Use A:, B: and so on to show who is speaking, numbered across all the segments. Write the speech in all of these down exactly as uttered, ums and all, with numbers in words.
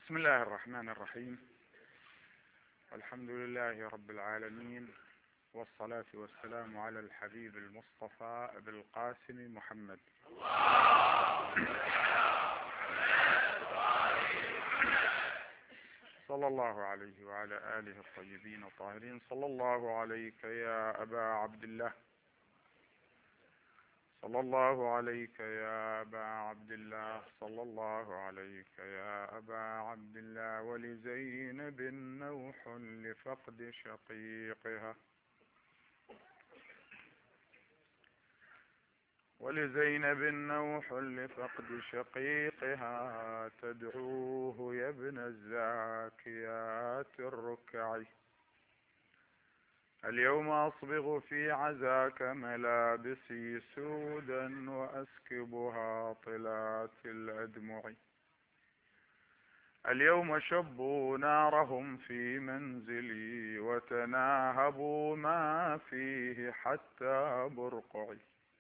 A: بسم الله الرحمن الرحيم. الحمد لله رب العالمين، والصلاة والسلام على الحبيب المصطفى أبي القاسم محمد صلى الله عليه وعلى آله الطيبين الطاهرين. صلى الله عليك يا أبا عبد الله، صلى الله عليك يا أبا عبد الله، صلى الله عليك يا أبا عبد الله. ولزينب نوح لفقد شقيقها، ولزينب نوح لفقد شقيقها، تدعوه يا ابن الزاكيات الركعي. اليوم أصبغ في عزاك ملابسي سودا، وأسكبها طلات الأدمع. اليوم شبوا نارهم في منزلي، وتناهبوا ما فيه حتى برقعي.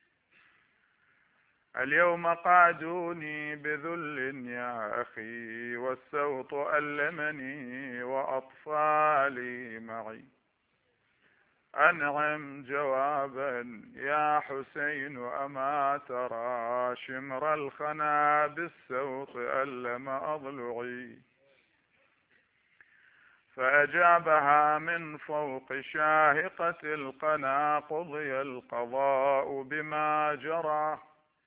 A: اليوم قعدوني بذل يا أخي، والسوط ألمني وأطفالي معي. أنعم جوابا يا حسين، أما ترى شمر الخنا بالسوط ألم أضلعي. فأجابها من فوق شاهقة القنا، قضي القضاء بما جرى.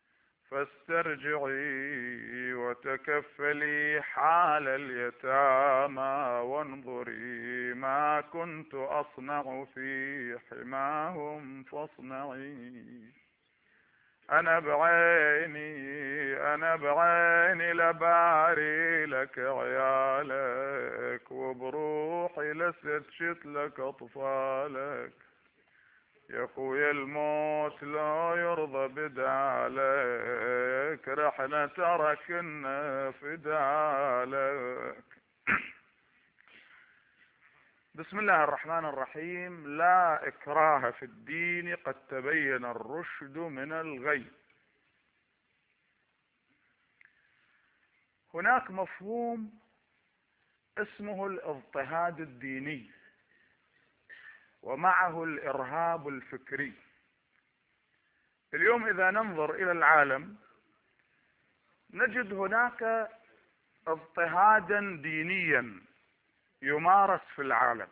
A: فاسترجعي وتكفلي حال اليتامى، وانظري ما كنت أصنع في حماهم فاصنعي. أنا بعيني أنا بعيني لباري لك عيالك، وبروحي لستشت لك أطفالك. يا اخويا الموت لا يرضى بدالك، رحنا تركنا فدالك. بسم الله الرحمن الرحيم. لا إكراه في الدين، قد تبين الرشد من الغي. هناك مفهوم اسمه الاضطهاد الديني، ومعه الإرهاب الفكري. اليوم إذا ننظر إلى العالم نجد هناك اضطهادا دينيا يمارس في العالم،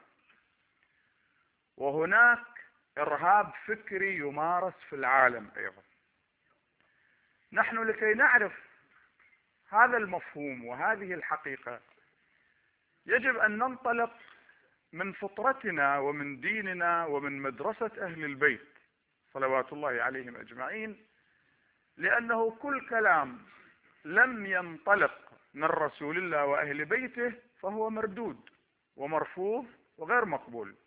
A: وهناك إرهاب فكري يمارس في العالم أيضا. نحن لكي نعرف هذا المفهوم وهذه الحقيقة يجب أن ننطلق من فطرتنا ومن ديننا ومن مدرسة أهل البيت صلوات الله عليهم أجمعين، لأنه كل كلام لم ينطلق من رسول الله وأهل بيته فهو مردود ومرفوض وغير مقبول،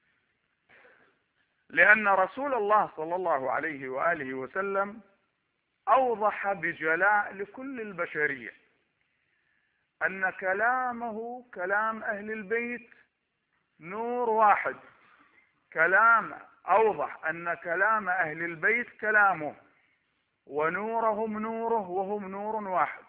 A: لأن رسول الله صلى الله عليه وآله وسلم أوضح بجلاء لكل البشرية أن كلامه كلام أهل البيت نور واحد. كلام أوضح أن كلام أهل البيت كلامه، ونورهم نوره، وهم نور واحد.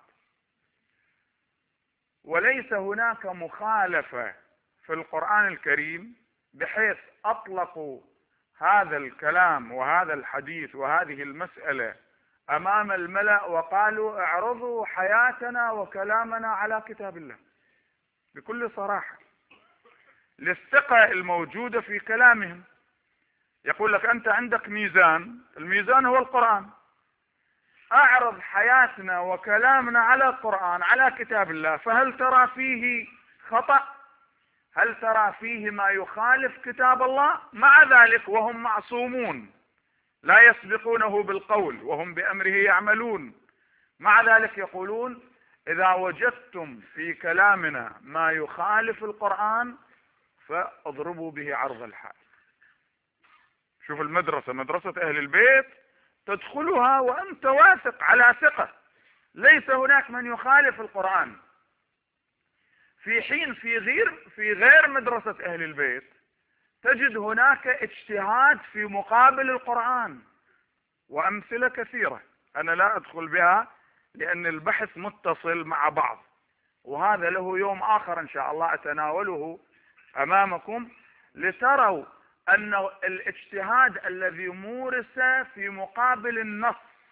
A: وليس هناك مخالفة في القرآن الكريم بحيث أطلقوا هذا الكلام وهذا الحديث وهذه المسألة أمام الملأ وقالوا اعرضوا حياتنا وكلامنا على كتاب الله بكل صراحة، للثقة الموجودة في كلامهم. يقول لك أنت عندك ميزان، الميزان هو القرآن، أعرض حياتنا وكلامنا على القرآن على كتاب الله، فهل ترى فيه خطأ؟ هل ترى فيه ما يخالف كتاب الله؟ مع ذلك وهم معصومون لا يسبقونه بالقول وهم بأمره يعملون. مع ذلك يقولون إذا وجدتم في كلامنا ما يخالف القرآن فاضربوا به عرض الحائط. شوف المدرسة، مدرسة أهل البيت تدخلها وأنت واثق على ثقة ليس هناك من يخالف القرآن، في حين في غير في غير مدرسة أهل البيت تجد هناك اجتهاد في مقابل القرآن، وأمثلة كثيرة أنا لا أدخل بها لأن البحث متصل مع بعض، وهذا له يوم آخر إن شاء الله أتناوله أمامكم لتروا أن الاجتهاد الذي مورس في مقابل النص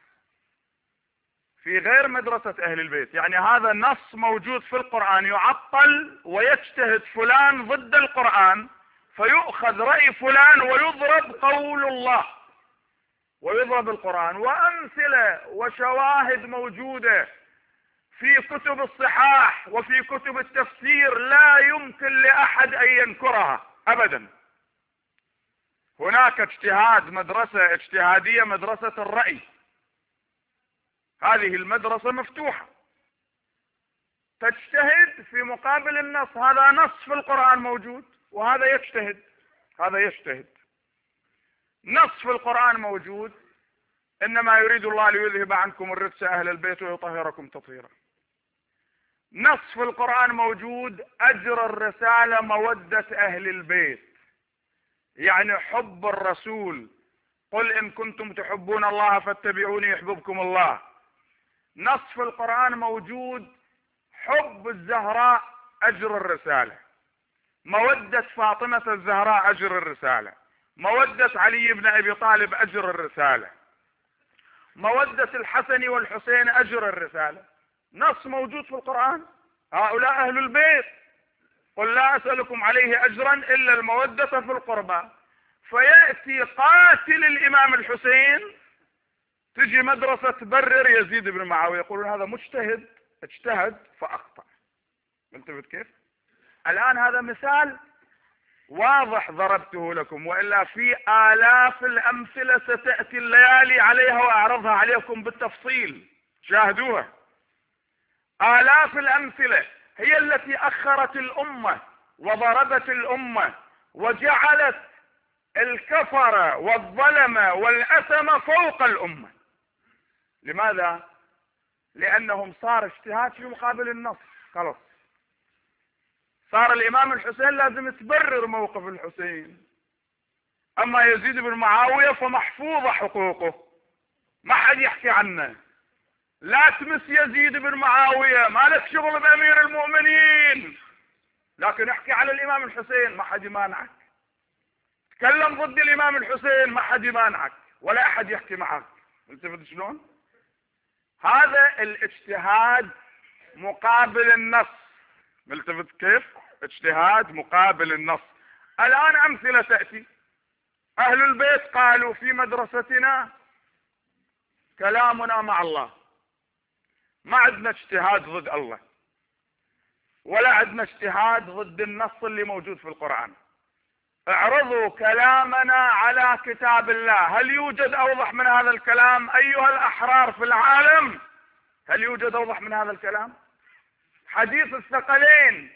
A: في غير مدرسة أهل البيت، يعني هذا نص موجود في القرآن يعطل ويجتهد فلان ضد القرآن فيؤخذ رأي فلان ويضرب قول الله ويضرب القرآن. وأمثلة وشواهد موجودة في كتب الصحاح وفي كتب التفسير لا يمكن لأحد أن ينكرها أبدا. هناك اجتهاد، مدرسة اجتهادية، مدرسة الرأي، هذه المدرسة مفتوحة تجتهد في مقابل النص. هذا نص في القرآن موجود وهذا يجتهد، هذا يجتهد. نص في القرآن موجود: إنما يريد الله ليذهب عنكم الرجس أهل البيت ويطهركم تطهيرا. نص في القرآن موجود: أجر الرسالة مودة أهل البيت، يعني حب الرسول. قل إن كنتم تحبون الله فاتبعوني يحببكم الله. نص في القرآن موجود: حب الزهراء أجر الرسالة، مودة فاطمة الزهراء أجر الرسالة، مودة علي بن أبي طالب أجر الرسالة، مودة الحسن والحسين أجر الرسالة. نص موجود في القرآن. هؤلاء أهل البيت، قل لا أسألكم عليه أجرا إلا المودة في القربى. فيأتي قاتل الإمام الحسين، تجي مدرسة تبرر يزيد بن معاوية، يقولون هذا مجتهد اجتهد فأخطأ. انتبهت كيف؟ الآن هذا مثال واضح ضربته لكم، وإلا في آلاف الأمثلة ستأتي الليالي عليها وأعرضها عليكم بالتفصيل، شاهدوها. آلاف الأمثلة هي التي أخرت الأمة وضربت الأمة وجعلت الكفر والظلم والأثم فوق الأمة. لماذا؟ لأنهم صار اجتهاد في مقابل النص. خلاص صار الإمام الحسين لازم تبرر موقف الحسين، أما يزيد بن معاوية فمحفوظة حقوقه، ما حد يحكي عنه. لا تمس يزيد بن معاوية، ما لك شغل بأمير المؤمنين، لكن احكي على الإمام الحسين ما حد يمانعك. تكلم ضد الإمام الحسين ما حد يمانعك ولا أحد يحكي معك. انتبهت شلون؟ هذا الاجتهاد مقابل النص. ملتفت كيف؟ اجتهاد مقابل النص. الآن أمثلة تأتي. أهل البيت قالوا في مدرستنا كلامنا مع الله، ما عندنا اجتهاد ضد الله ولا عندنا اجتهاد ضد النص اللي موجود في القرآن. اعرضوا كلامنا على كتاب الله. هل يوجد أوضح من هذا الكلام أيها الأحرار في العالم؟ هل يوجد أوضح من هذا الكلام؟ حديث الثقلين: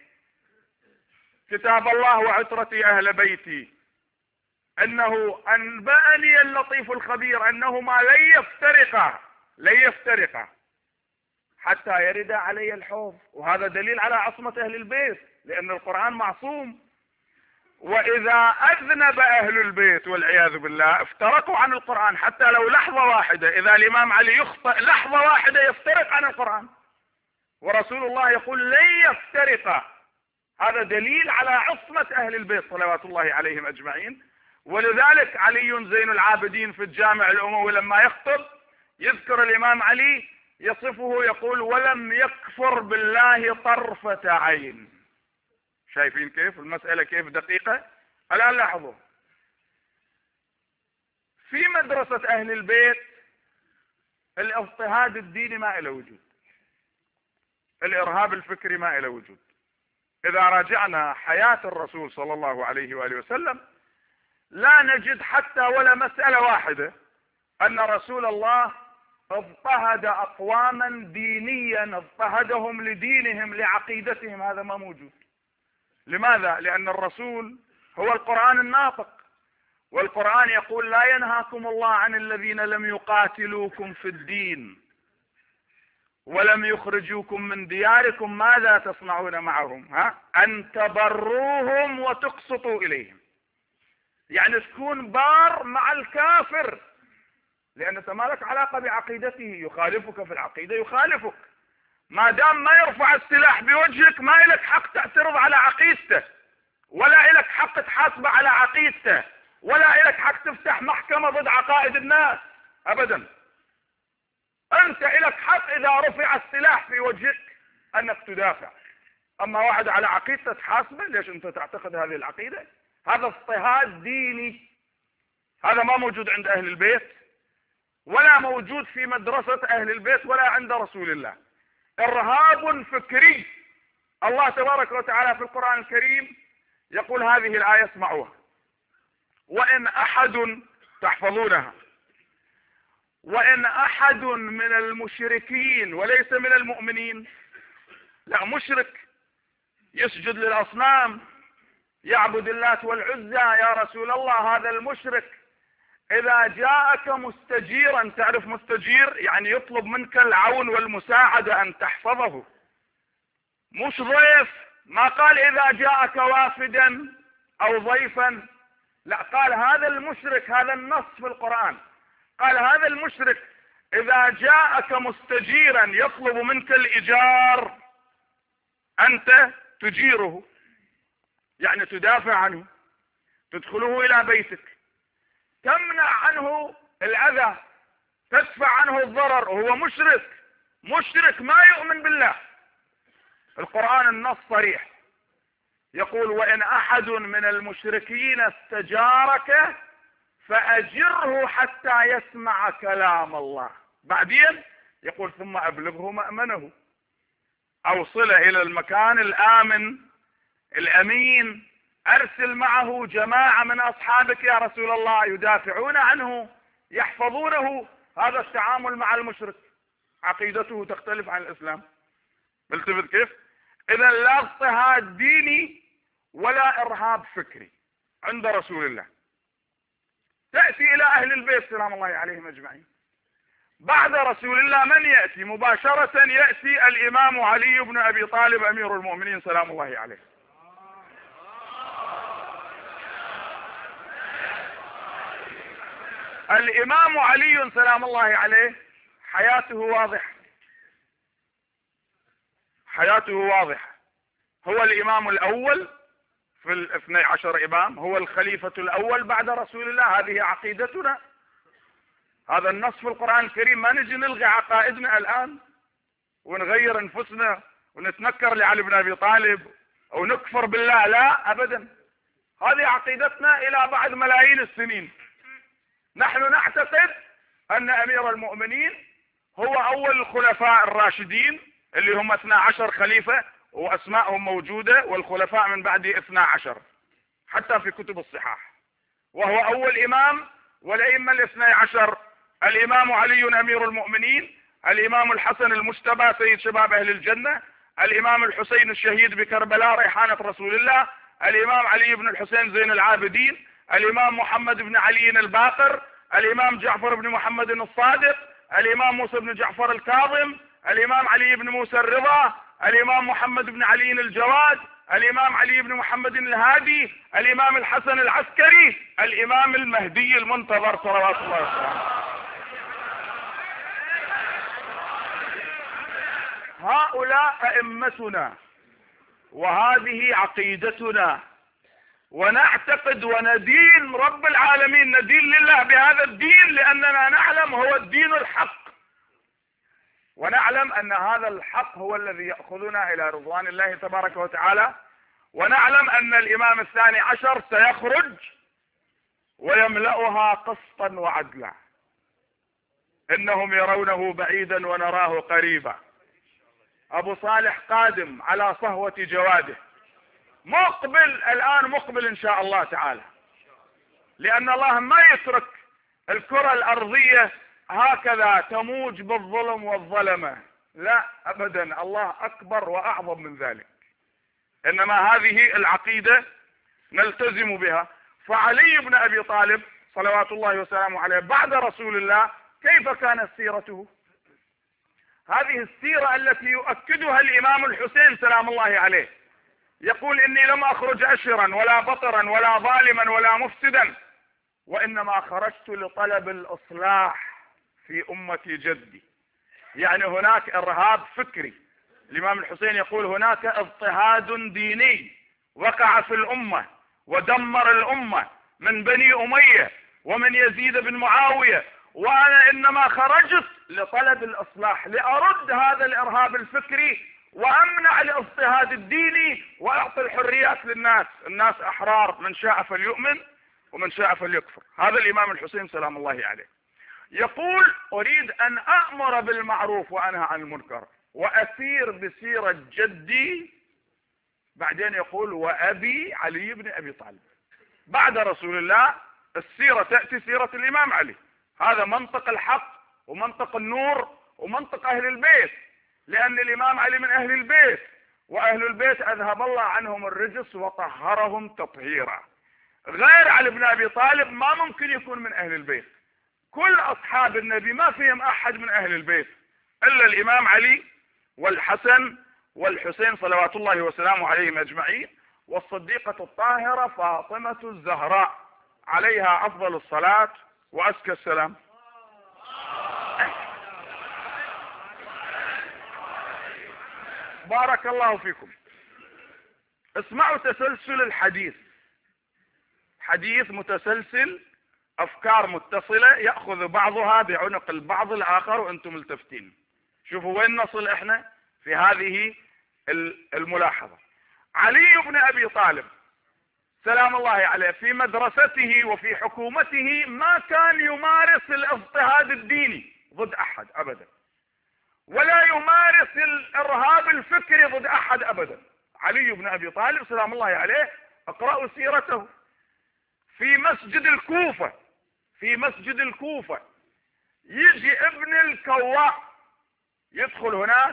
A: كتاب الله وعترتي أهل بيتي، أنه أنبأني اللطيف الخبير أنهما لن يفترقا لن يفترقا حتى يرد علي الحوض. وهذا دليل على عصمة أهل البيت، لأن القرآن معصوم. وإذا أذنب أهل البيت والعياذ بالله افترقوا عن القرآن حتى لو لحظة واحدة. إذا الإمام علي يخطئ لحظة واحدة يفترق عن القرآن، ورسول الله يقول لن يفترقا. هذا دليل على عصمة أهل البيت صلوات الله عليهم أجمعين. ولذلك علي زين العابدين في الجامع الأموي لما يخطب يذكر الإمام علي يصفه، يقول: ولم يكفر بالله طرفة عين. شايفين كيف المسألة كيف دقيقة؟ الآن لاحظوا، في مدرسة أهل البيت الاضطهاد الديني ما إلى وجود، الإرهاب الفكري ما إلى وجود. إذا راجعنا حياة الرسول صلى الله عليه وآله وسلم لا نجد حتى ولا مسألة واحدة أن رسول الله اضطهد أقواما دينيا، اضطهدهم لدينهم لعقيدتهم، هذا ما موجود. لماذا؟ لأن الرسول هو القرآن الناطق، والقرآن يقول: لا ينهاكم الله عن الذين لم يقاتلوكم في الدين ولم يخرجوكم من دياركم ماذا تصنعون معهم ها أن تبروهم وتقسطوا إليهم. يعني تكون بار مع الكافر، لأن ما لك علاقة بعقيدته، يخالفك في العقيدة يخالفك، ما دام ما يرفع السلاح بوجهك ما لك حق تعترض على عقيدته، ولا لك حق تحاسبه على عقيدته، ولا لك حق تفتح محكمة ضد عقائد الناس ابدا. انت لك حق اذا رفع السلاح في وجهك انك تدافع، اما واحد على عقيدته تحاسبه، ليش انت تعتقد هذه العقيدة؟ هذا اضطهاد ديني، هذا ما موجود عند اهل البيت، ولا موجود في مدرسة اهل البيت، ولا عند رسول الله. ارهاب فكري. الله تبارك وتعالى في القرآن الكريم يقول هذه الآية اسمعوها: وإن أحد، تحفظونها، وإن أحد من المشركين، وليس من المؤمنين، لا، مشرك يسجد للأصنام، يعبد اللات والعزى، يا رسول الله هذا المشرك إذا جاءك مستجيرا، تعرف مستجير يعني يطلب منك العون والمساعدة أن تحفظه، مش ضيف. ما قال إذا جاءك وافدا أو ضيفا، لا، قال هذا المشرك، هذا النص في القرآن، قال هذا المشرك إذا جاءك مستجيرا يطلب منك الإيجار أنت تجيره، يعني تدافع عنه، تدخله إلى بيتك، تمنع عنه الأذى، تدفع عنه الضرر، وهو مشرك، مشرك ما يؤمن بالله. القرآن النص صريح يقول: وإن أحد من المشركين استجارك فأجره حتى يسمع كلام الله. بعدين يقول: ثم أبلغه مأمنه، أوصله إلى المكان الآمن الأمين، أرسل معه جماعة من أصحابك يا رسول الله يدافعون عنه يحفظونه. هذا التعامل مع المشرك عقيدته تختلف عن الإسلام. التفت كيف؟ إذا لا اضطهاد ديني ولا إرهاب فكري عند رسول الله. تأتي إلى أهل البيت سلام الله عليهم أجمعين. بعد رسول الله من يأتي مباشرة؟ يأتي الإمام علي بن أبي طالب أمير المؤمنين سلام الله عليه. الإمام علي سلام الله عليه حياته واضحة، حياته واضحة. هو الإمام الأول في الاثني عشر إمام، هو الخليفة الأول بعد رسول الله. هذه عقيدتنا، هذا النص في القرآن الكريم. ما نجي نلغي عقائدنا الآن ونغير انفسنا ونتنكر لعلي بن أبي طالب أو نكفر بالله، لا أبدا. هذه عقيدتنا إلى بعد ملايين السنين. نحن نعتقد أن أمير المؤمنين هو أول الخلفاء الراشدين اللي هم اثنا عشر خليفة، وأسماءهم موجودة، والخلفاء من بعده اثنا عشر حتى في كتب الصحاح، وهو أول إمام. والأئمة الاثني عشر: الإمام علي أمير المؤمنين، الإمام الحسن المجتبى سيد شباب أهل الجنة، الإمام الحسين الشهيد بكربلاء ريحانة رسول الله، الإمام علي بن الحسين زين العابدين، الإمام محمد بن علي الباقر، الإمام جعفر بن محمد الصادق، الإمام موسى بن جعفر الكاظم، الإمام علي بن موسى الرضا، الإمام محمد بن علي الجواد، الإمام علي بن محمد الهادي، الإمام الحسن العسكري، الإمام المهدي المنتظر صلوات الله وسلامه. هؤلاء أئمتنا وهذه عقيدتنا، ونعتقد وندين رب العالمين، ندين لله بهذا الدين لأننا نعلم هو الدين الحق، ونعلم أن هذا الحق هو الذي يأخذنا إلى رضوان الله تبارك وتعالى، ونعلم أن الإمام الثاني عشر سيخرج ويملأها قسطا وعدلا. إنهم يرونه بعيدا ونراه قريبا. أبو صالح قادم على صهوة جواده، مقبل الآن، مقبل إن شاء الله تعالى، لأن الله ما يترك الكرة الأرضية هكذا تموج بالظلم والظلمة، لا أبدا، الله أكبر وأعظم من ذلك. إنما هذه العقيدة نلتزم بها. فعلي بن أبي طالب صلوات الله وسلامه عليه بعد رسول الله كيف كانت سيرته؟ هذه السيرة التي يؤكدها الإمام الحسين سلام الله عليه، يقول: إني لم أخرج أشرا ولا بطرا ولا ظالما ولا مفسدا، وإنما خرجت لطلب الإصلاح في أمة جدي. يعني هناك إرهاب فكري، الإمام الحسين يقول هناك اضطهاد ديني وقع في الأمة ودمر الأمة من بني أمية ومن يزيد بن معاوية، وأنا إنما خرجت لطلب الإصلاح، لأرد هذا الإرهاب الفكري وأمنع الاضطهاد الديني وأعطي الحريات للناس. الناس أحرار، من شاء فليؤمن ومن شاء فليكفر. هذا الإمام الحسين سلام الله عليه يقول أريد أن أأمر بالمعروف وأنهى عن المنكر وأسير بسيرة جدي. بعدين يقول وأبي علي بن أبي طالب. بعد رسول الله السيرة تأتي سيرة الإمام علي. هذا منطق الحق ومنطق النور ومنطق أهل البيت، لأن الإمام علي من أهل البيت، وأهل البيت أذهب الله عنهم الرجس وطهرهم تطهيرا. غير علي بن أبي طالب ما ممكن يكون من أهل البيت. كل أصحاب النبي ما فيهم أحد من أهل البيت إلا الإمام علي والحسن والحسين صلوات الله وسلامه عليهم أجمعين، والصديقة الطاهرة فاطمة الزهراء عليها أفضل الصلاة وأزكى السلام. بارك الله فيكم. اسمعوا تسلسل الحديث، حديث متسلسل، أفكار متصلة يأخذ بعضها بعنق البعض الآخر وأنتم ملتفتين. شوفوا وين نصل إحنا في هذه الملاحظة. علي بن أبي طالب سلام الله عليه في مدرسته وفي حكومته ما كان يمارس الاضطهاد الديني ضد أحد أبدا، ولا يمارس الإرهاب الفكري ضد أحد أبدا. علي بن أبي طالب سلام الله عليه اقرأوا سيرته في مسجد الكوفة. في مسجد الكوفة يجي ابن الكواء يدخل هناك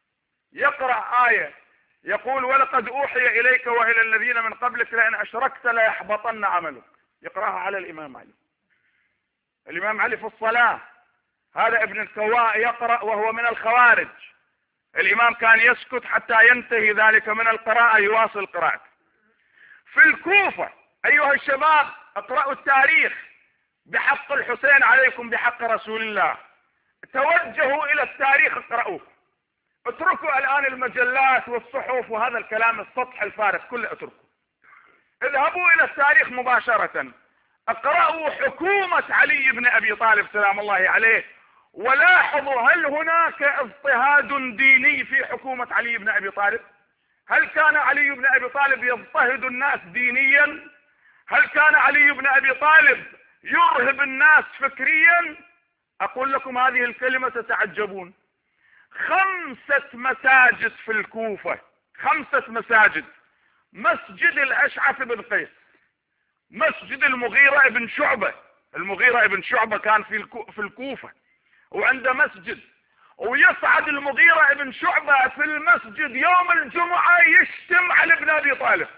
A: يقرأ آية يقول ولقد أوحي إليك وإلى الذين من قبلك لئن أشركت ليحبطن عملك. يقرأها على الإمام علي. الإمام علي في الصلاة، هذا ابن الكواء يقرأ وهو من الخوارج. الإمام كان يسكت حتى ينتهي ذلك من القراءة يواصل قراءته. في الكوفة أيها الشباب اقرأوا التاريخ بحق الحسين عليكم بحق رسول الله. توجهوا إلى التاريخ اقرأوه. اتركوا الآن المجلات والصحف وهذا الكلام السطح الفارغ كله اتركوا. اذهبوا إلى التاريخ مباشرة، اقرأوا حكومة علي بن أبي طالب سلام الله عليه، ولاحظوا هل هناك اضطهاد ديني في حكومة علي بن أبي طالب؟ هل كان علي بن أبي طالب يضطهد الناس دينيا؟ هل كان علي بن أبي طالب يرهب الناس فكريا؟ أقول لكم هذه الكلمة تتعجبون. خمسة مساجد في الكوفة، خمسة مساجد: مسجد الأشعث بن قيس، مسجد المغيرة بن شعبة. المغيرة بن شعبة كان في في الكوفة وعنده مسجد، ويصعد المغيرة بن شعبة في المسجد يوم الجمعة يشتم علي بن أبي طالب،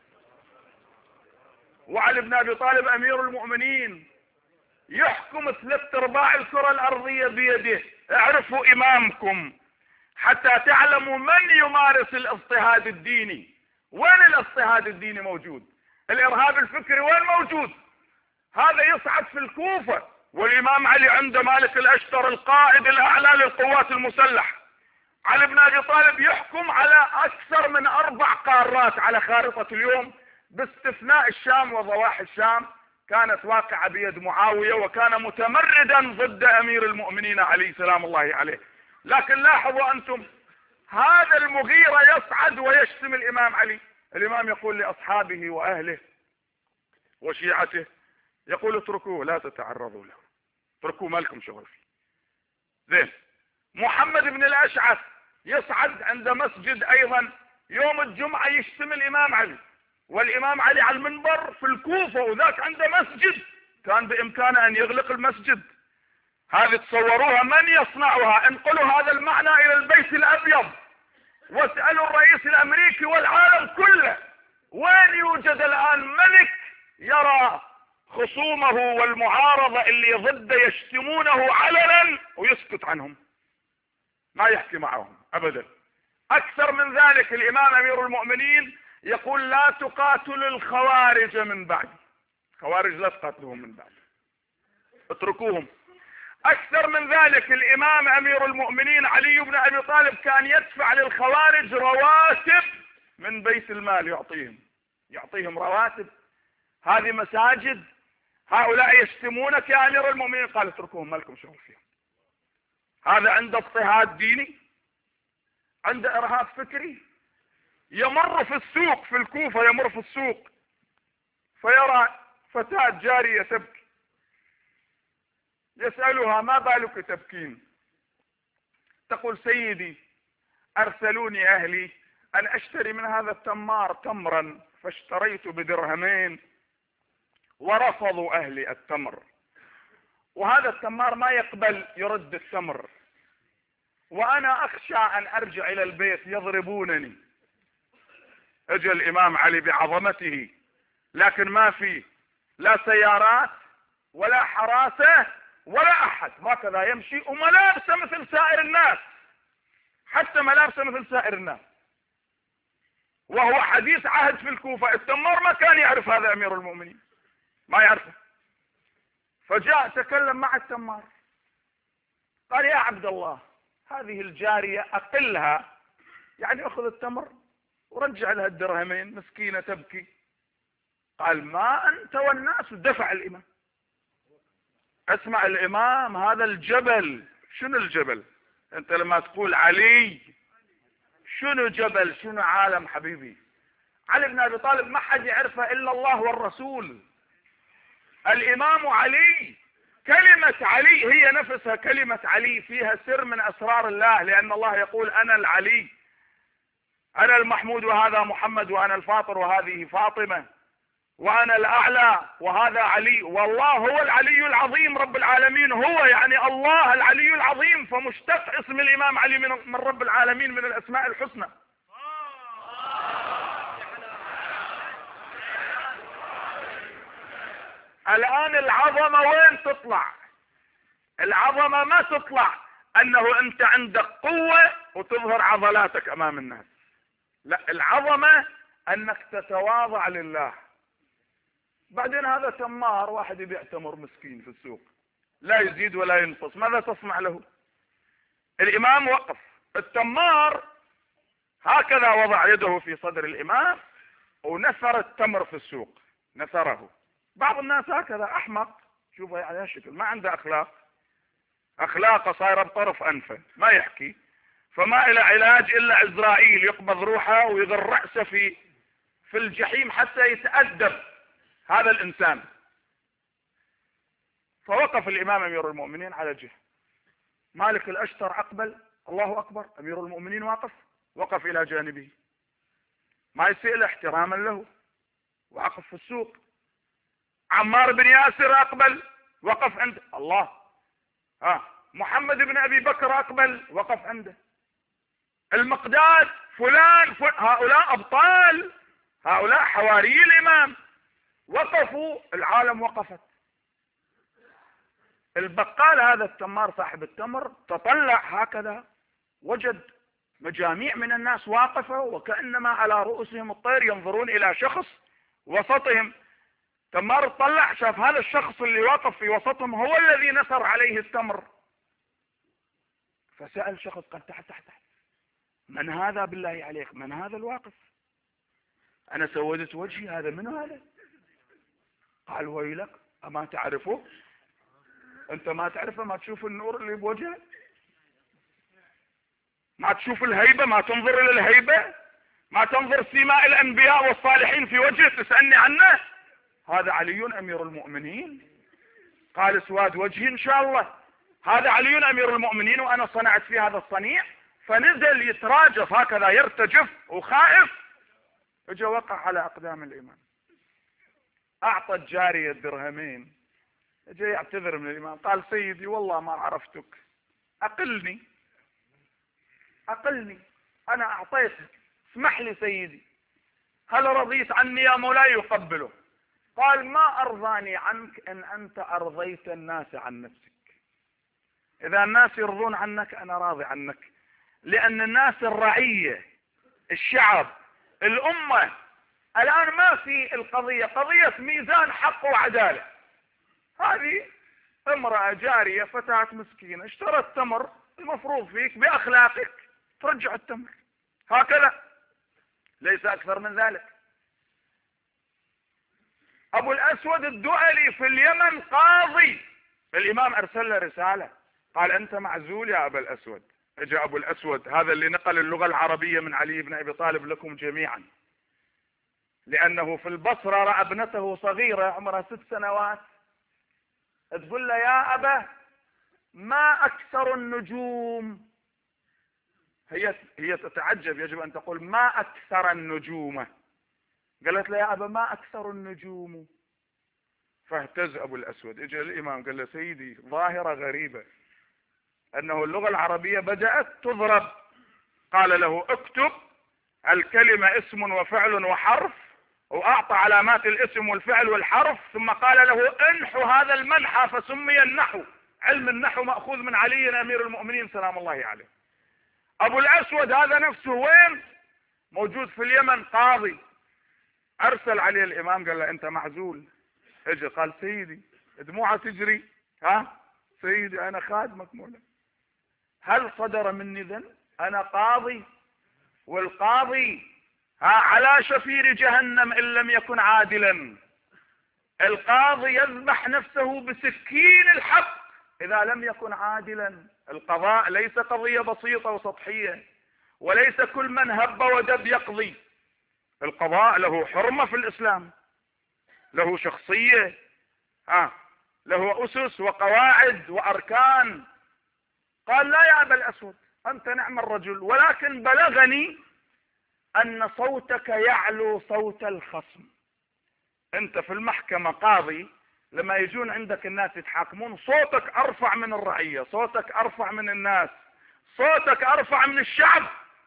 A: وعلي بن أبي طالب أمير المؤمنين يحكم ثلاث ارباع الكرة الأرضية بيده. اعرفوا إمامكم حتى تعلموا من يمارس الاضطهاد الديني. وين الاضطهاد الديني موجود؟ الإرهاب الفكري وين موجود؟ هذا يصعد في الكوفة، والإمام علي عند مالك الأشتر القائد الأعلى للقوات المسلحة. علي بن أبي طالب يحكم على أكثر من أربع قارات على خارطة اليوم، باستثناء الشام وضواحي الشام كانت واقعة بيد معاوية، وكان متمردا ضد أمير المؤمنين علي سلام الله عليه. لكن لاحظوا أنتم، هذا المغيرة يصعد ويشتم الإمام علي. الإمام يقول لأصحابه وأهله وشيعته، يقول اتركوه لا تتعرضوا له، اتركوه ما لكم شغل فيه. زين. محمد بن الأشعث يصعد عند مسجد أيضا يوم الجمعة يشتم الإمام علي، والإمام علي على المنبر في الكوفة وذاك عنده مسجد، كان بإمكانه أن يغلق المسجد. هذه تصوروها من يصنعها؟ انقلوا هذا المعنى إلى البيت الأبيض واسألوا الرئيس الأمريكي والعالم كله، وين يوجد الآن ملك يرى خصومه والمعارضة اللي ضده يشتمونه علنا ويسكت عنهم، ما يحكي معهم أبدا. أكثر من ذلك الإمام أمير المؤمنين يقول لا تقاتل الخوارج من بعد، خوارج لا تقاتلهم من بعد، اتركوهم. اكثر من ذلك، الامام امير المؤمنين علي بن ابي طالب كان يدفع للخوارج رواتب من بيت المال، يعطيهم يعطيهم رواتب. هذه مساجد، هؤلاء يشتمونك يا امير المؤمنين، قال اتركوهم ما لكم شغل فيهم. هذا عنده اضطهاد ديني، عنده ارهاب فكري. يمر في السوق في الكوفة، يمر في السوق فيرى فتاة جارية تبكي، يسألها ما بالك تبكين؟ تقول سيدي ارسلوني اهلي ان اشتري من هذا التمار تمرا، فاشتريت بدرهمين ورفضوا اهلي التمر، وهذا التمار ما يقبل يرد التمر، وانا اخشى ان ارجع الى البيت يضربونني. اجى الامام علي بعظمته، لكن ما في لا سيارات ولا حراسة ولا احد، هكذا يمشي وملابسه مثل سائر الناس، حتى ملابسه مثل سائر الناس، وهو حديث عهد في الكوفة. التمار ما كان يعرف هذا امير المؤمنين، ما يعرفه. فجاء تكلم مع التمار، قال يا عبد الله هذه الجارية اقلها، يعني اخذ التمر ورجع لها الدرهمين، مسكينة تبكي. قال ما انت والناس. دفع الامام. اسمع الامام، هذا الجبل. شنو الجبل؟ انت لما تقول علي شنو جبل شنو عالم حبيبي؟ علي بن ابي طالب ما حد يعرفه الا الله والرسول. الامام علي، كلمة علي هي نفسها كلمة علي فيها سر من اسرار الله، لان الله يقول انا العلي، انا المحمود وهذا محمد، وانا الفاطر وهذه فاطمة، وانا الاعلى وهذا علي، والله هو العلي العظيم رب العالمين، هو يعني الله العلي العظيم، فمشتق اسم الامام علي من, من رب العالمين من الاسماء الحسنى. الان العظمة وين تطلع؟ العظمة ما تطلع انه انت عندك قوة وتظهر عضلاتك امام الناس، لا، العظمة انك تتواضع لله. بعدين هذا تمار، واحد يبيع تمر مسكين في السوق لا يزيد ولا ينقص، ماذا تصنع له؟ الامام وقف، التمار هكذا وضع يده في صدر الامام ونثر التمر في السوق، نثره. بعض الناس هكذا احمق، شوفه على هالشكل، ما عنده اخلاق، اخلاقه صايره بطرف انفه، ما يحكي، فما الى علاج الا عزرائيل يقبض روحه ويغر رأسه في في الجحيم حتى يتأدب هذا الانسان. فوقف الامام امير المؤمنين على جهه، مالك الاشتر اقبل، الله اكبر، امير المؤمنين واقف، وقف الى جانبه، ما يسئل احتراما له، وقف في السوق. عمار بن ياسر اقبل، وقف عنده، الله، ها محمد بن ابي بكر اقبل، وقف عنده. المقداد فلان, فلان هؤلاء ابطال، هؤلاء حواري الامام، وقفوا، العالم وقفت. البقال هذا التمار صاحب التمر تطلع هكذا، وجد مجاميع من الناس واقفة وكأنما على رؤوسهم الطير ينظرون الى شخص وسطهم. تمار طلع، شاف هذا الشخص اللي واقف في وسطهم هو الذي نثر عليه التمر، فسأل شخص، قال تحت تحت تحت، من هذا بالله عليك؟ من هذا الواقف؟ انا سودت وجهي، هذا منو هذا؟ قال ويلك اما تعرفه؟ انت ما تعرفه؟ ما تشوف النور اللي بوجهه؟ ما تشوف الهيبة؟ ما تنظر الى الهيبة؟ ما تنظر سيماء الانبياء والصالحين في وجهه تسألني عنه؟ هذا علي امير المؤمنين. قال سواد وجهي ان شاء الله، هذا علي امير المؤمنين وانا صنعت في هذا الصنيع. فنزل يتراجف هكذا يرتجف وخائف، اجى وقع على اقدام الامام، اعطى الجارية الدرهمين، اجى يعتذر من الامام، قال سيدي والله ما عرفتك، اقلني اقلني انا اعطيتك، اسمح لي سيدي، هل رضيت عني يا مولاي؟ يقبله. قال ما ارضاني عنك ان انت ارضيت الناس عن نفسك. اذا الناس يرضون عنك انا راضي عنك، لان الناس الرعية، الشعب، الامة، الان ما في القضية قضية ميزان حق وعدالة، هذه امرأة جارية فتاة مسكينة اشترت تمر، المفروض فيك بأخلاقك ترجع التمر، هكذا ليس أكثر من ذلك. أبو الأسود الدؤلي في اليمن قاضي، الإمام أرسل له رسالة قال أنت معزول يا أبا الأسود. اجى أبو الأسود هذا اللي نقل اللغة العربية من علي بن أبي طالب لكم جميعا، لأنه في البصرة رأى ابنته صغيرة عمرها ست سنوات تقول له يا أبا ما أكثر النجوم، هي هي تتعجب، يجب أن تقول ما أكثر النجوم، قالت له يا أبا ما أكثر النجوم. فاهتز أبو الأسود، اجى الإمام قال له سيدي ظاهرة غريبة أنه اللغة العربية بدأت تضرب. قال له اكتب الكلمة اسم وفعل وحرف، وأعطى علامات الاسم والفعل والحرف، ثم قال له انحو هذا المنحى فسمي النحو. علم النحو مأخوذ من علي أمير المؤمنين سلام الله عليه. أبو الأسود هذا نفسه وين؟ موجود في اليمن قاضي. أرسل عليه الإمام قال له أنت معزول. اجى قال سيدي دموعه تجري، ها سيدي أنا خادمك مولاي، هل صدر مني ذنب؟ أنا قاضي، والقاضي ها على شفير جهنم إن لم يكن عادلا. القاضي يذبح نفسه بسكين الحق إذا لم يكن عادلا. القضاء ليس قضية بسيطة وسطحية، وليس كل من هب ودب يقضي. القضاء له حرمة في الإسلام، له شخصية، ها له أسس وقواعد وأركان. قال لا يا أبا الأسود أنت نعم الرجل، ولكن بلغني أن صوتك يعلو صوت الخصم. أنت في المحكمة قاضي، لما يجون عندك الناس يتحاكمون صوتك أرفع من الرعية، صوتك أرفع من الناس، صوتك أرفع من الشعب.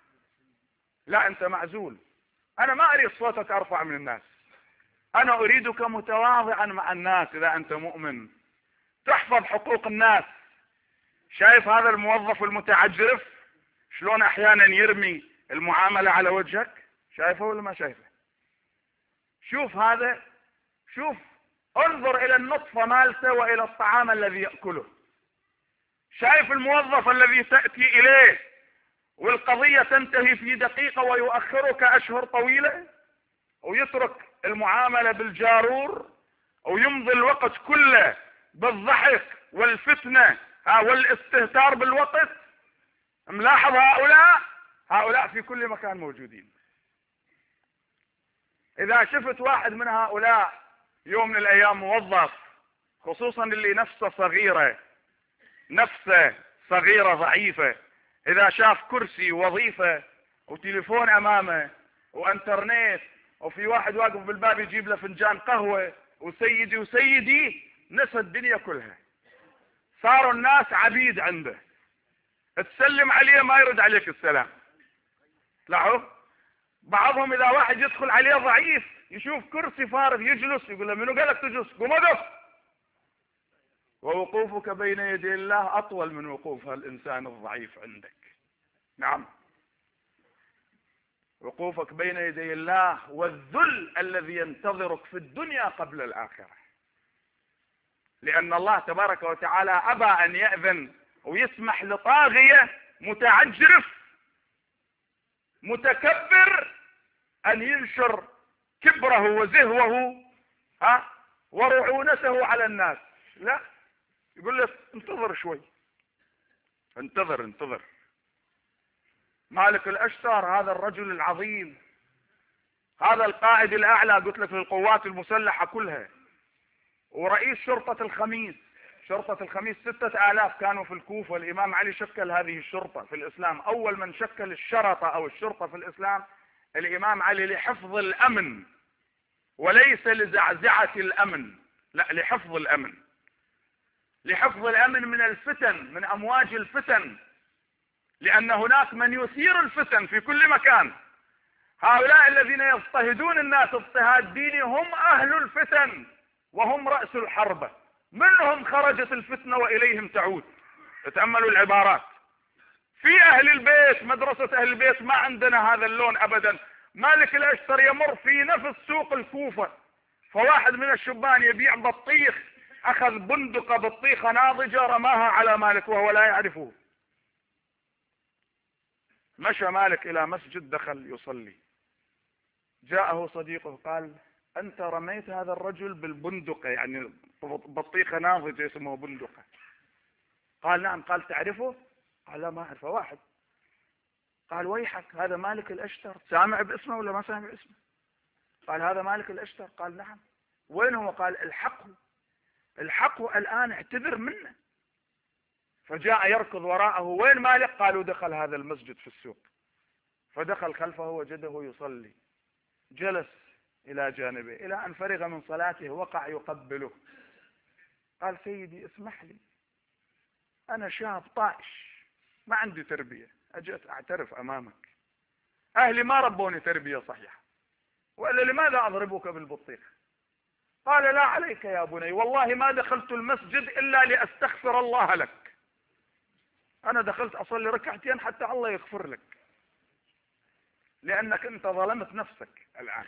A: لا أنت معزول، أنا ما أريد صوتك أرفع من الناس، أنا أريدك متواضعا مع الناس. إذا أنت مؤمن تحفظ حقوق الناس. شايف هذا الموظف المتعجرف شلون أحيانا يرمي المعاملة على وجهك؟ شايفه ولا ما شايفه؟ شوف هذا، شوف انظر إلى النطفة مالته وإلى الطعام الذي يأكله. شايف الموظف الذي تأتي إليه والقضية تنتهي في دقيقة ويؤخرك أشهر طويلة، ويترك المعاملة بالجارور، ويمضي الوقت كله بالضحك والفتنة والاستهتار بالوقت. ملاحظ هؤلاء هؤلاء في كل مكان موجودين. إذا شفت واحد من هؤلاء يوم من الأيام موظف، خصوصا اللي نفسه صغيرة نفسه صغيرة ضعيفة، إذا شاف كرسي ووظيفة وتليفون أمامه وانترنت، وفي واحد واقف بالباب يجيب له فنجان قهوة وسيدي وسيدي، نسى الدنيا كلها. صاروا الناس عبيد عنده، تسلم عليه ما يرد عليك السلام. لاحظوا بعضهم إذا واحد يدخل عليه ضعيف يشوف كرسي فارغ يجلس، يقول له منو قالك تجلس؟ قوم اقف. ووقوفك بين يدي الله أطول من وقوف الإنسان الضعيف عندك. نعم، وقوفك بين يدي الله والذل الذي ينتظرك في الدنيا قبل الآخرة، لأن الله تبارك وتعالى أبى أن يأذن ويسمح لطاغية متعجرف متكبر أن ينشر كبره وزهوه ها ورعونته على الناس. لا، يقول له انتظر شوي، انتظر انتظر. مالك الأشتر هذا الرجل العظيم، هذا القائد الأعلى قلت لك للقوات المسلحة كلها، ورئيس شرطة الخميس. شرطة الخميس ستة آلاف كانوا في الكوفة. الإمام علي شكل هذه الشرطة في الإسلام. أول من شكل الشرطة أو الشرطة في الإسلام الإمام علي، لحفظ الأمن وليس لزعزعة الأمن، لا، لحفظ الأمن، لحفظ الأمن من الفتن، من أمواج الفتن، لأن هناك من يثير الفتن في كل مكان. هؤلاء الذين يضطهدون الناس اضطهاد ديني هم أهل الفتن وهم رأس الحربة. منهم خرجت الفتنة وإليهم تعود. تأملوا العبارات. في أهل البيت، مدرسة أهل البيت ما عندنا هذا اللون أبدا. مالك الأشتر يمر في نفس سوق الكوفة، فواحد من الشبان يبيع بطيخ أخذ بندقة بطيخة ناضجة رماها على مالك وهو لا يعرفه. مشى مالك إلى مسجد، دخل يصلي، جاءه صديقه قال: أنت رميت هذا الرجل بالبندقة، يعني بطيخة ناضجة اسمه بندقة. قال: نعم. قال: تعرفه؟ قال: لا ما أعرفه. واحد. قال: ويحك، هذا مالك الأشتر، سامع باسمه ولا ما سامع باسمه؟ قال: هذا مالك الأشتر. قال: نعم. وين هو؟ قال: الحقه الحقه الآن، اعتذر منه. فجاء يركض وراءه: وين مالك؟ قالوا: دخل هذا المسجد في السوق. فدخل خلفه وجده يصلي، جلس إلى جانبه إلى أن فرغ من صلاته، وقع يقبله. قال: سيدي اسمح لي، أنا شاب طائش ما عندي تربية، أجيت أعترف أمامك، أهلي ما ربوني تربية صحيحة، وإلا لماذا أضربك بالبطيخ؟ قال: لا عليك يا بني، والله ما دخلت المسجد إلا لأستغفر الله لك، أنا دخلت أصلي ركعتين حتى الله يغفر لك، لأنك أنت ظلمت نفسك الآن.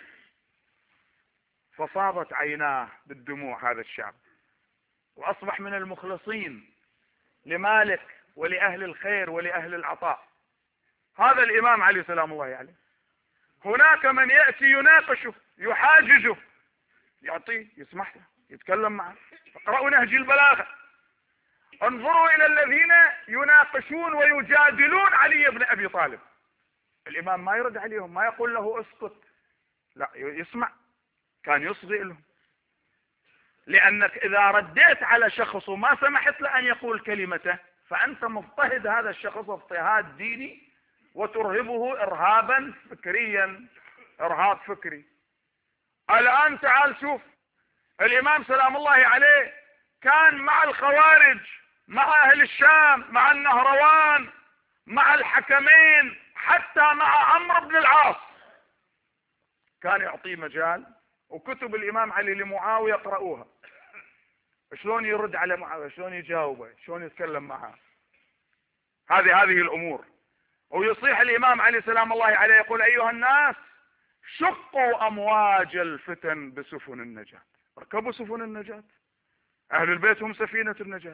A: فصابت عيناه بالدموع هذا الشاب، وأصبح من المخلصين لمالك ولأهل الخير ولأهل العطاء. هذا الإمام علي سلام الله عليه. هناك من يأتي يناقشه يحاججه، يعطيه، يسمح له، يتكلم معه. اقرأوا نهج البلاغة، انظروا إلى الذين يناقشون ويجادلون علي بن أبي طالب. الإمام ما يرد عليهم، ما يقول له اسكت، لا، يسمع، كان يصغي لهم. لأنك إذا رديت على شخص وما سمحت له أن يقول كلمته، فأنت مضطهد هذا الشخص اضطهاد ديني، وترهبه إرهابا فكريا، إرهاب فكري. الآن تعال شوف، الإمام سلام الله عليه كان مع الخوارج، مع أهل الشام، مع النهروان، مع الحكمين، حتى مع عمرو بن العاص كان يعطيه مجال. وكتب الإمام علي لمعاوية اقرأوها، شلون يرد على معاوية، شلون يجاوبه، شلون يتكلم معه، هذه هذه الأمور. ويصيح الإمام علي سلام الله عليه يقول: أيها الناس، شقوا أمواج الفتن بسفن النجاة. اركبوا سفن النجاة، أهل البيت هم سفينة النجاة.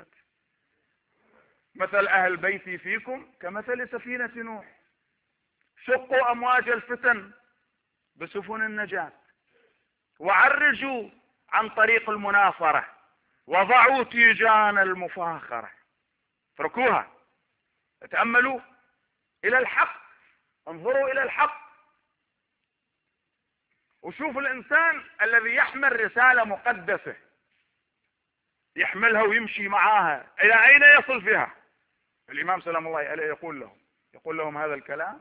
A: مثل أهل بيتي فيكم كمثل سفينة نوح. شقوا أمواج الفتن بسفن النجاة، وعرجوا عن طريق المناصرة، وضعوا تيجان المفاخرة. اتركوها، تأملوا إلى الحق، انظروا إلى الحق، وشوفوا الإنسان الذي يحمل رسالة مقدسة، يحملها ويمشي معاها إلى أين يصل فيها. الإمام سلام الله عليه يقول لهم يقول لهم هذا الكلام: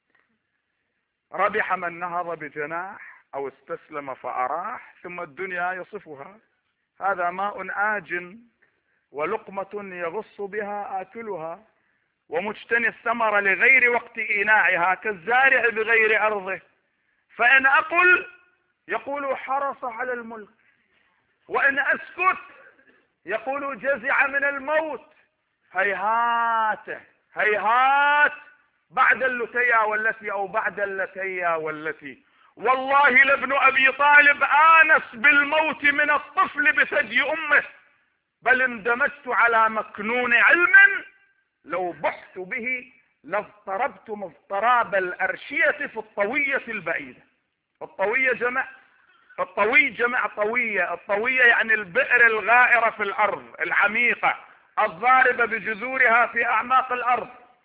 A: ربح من نهض بجناح أو استسلم فأراح، ثم الدنيا يصفها: هذا ماء آج ولقمة يغص بها آكلها، ومجتني الثمر لغير وقت إيناعها، كالزارع بغير أرضه، فإن أقل يقول حرص على الملك، وإن أسكت يقول جزع من الموت. هيهات هيهات بعد اللتيا والتي، أو بعد اللتيا والتي، والله لابن أبي طالب آنس بالموت من الطفل بثدي أمه، بل اندمجت على مكنون علم لو بحت به لاضطربتم اضطراب الأرشية في الطوية البعيدة. الطوية جمع الطوي جمع طوية. الطوية يعني البئر الغائرة في الأرض العميقة، الضاربة بجذورها في أعماق الأرض.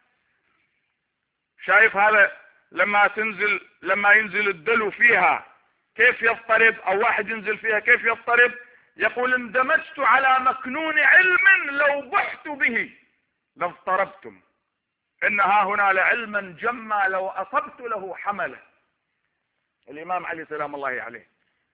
A: شايف هذا لما تنزل لما ينزل الدلو فيها كيف يضطرب، أو واحد ينزل فيها كيف يضطرب؟ يقول: اندمجت على مكنون علم لو بحت به لاضطربتم، إنها هنا لعلما جما لو أصبت له حمله. الإمام علي سلام الله عليه.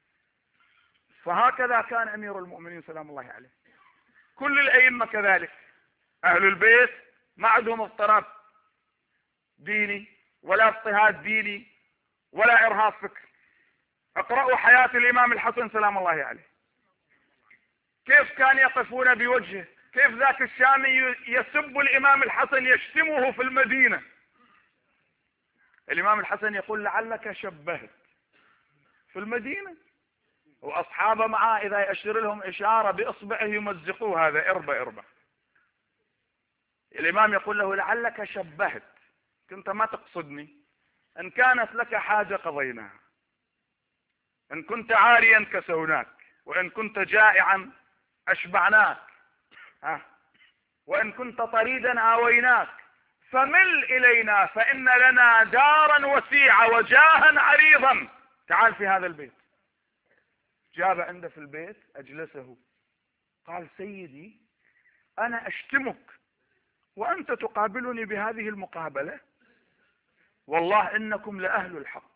A: فهكذا كان أمير المؤمنين سلام الله عليه. كل الأئمة كذلك، أهل البيت ما عندهم اضطراب ديني ولا اضطهاد ديني ولا إرهاب فكري. اقرأوا حياة الإمام الحسن سلام الله عليه، كيف كان يقفون بوجهه، كيف ذاك الشامي يسب الإمام الحسن، يشتمه في المدينة. الإمام الحسن يقول: لعلك شبهت في المدينة، وأصحابه معاه إذا يأشر لهم إشارة بإصبعه يمزقوه، هذا إربة إربة. الإمام يقول له لعلك شبهت، كنت ما تقصدني، إن كانت لك حاجة قضيناها، إن كنت عاريا كسوناك، وإن كنت جائعا أشبعناك، ها، وإن كنت طريدا آويناك، فمل إلينا فإن لنا دارا وسيعة وجاها عريضا، تعال في هذا البيت. جاب عنده في البيت أجلسه، قال سيدي أنا أشتمك وأنت تقابلني بهذه المقابلة، والله إنكم لأهل الحق.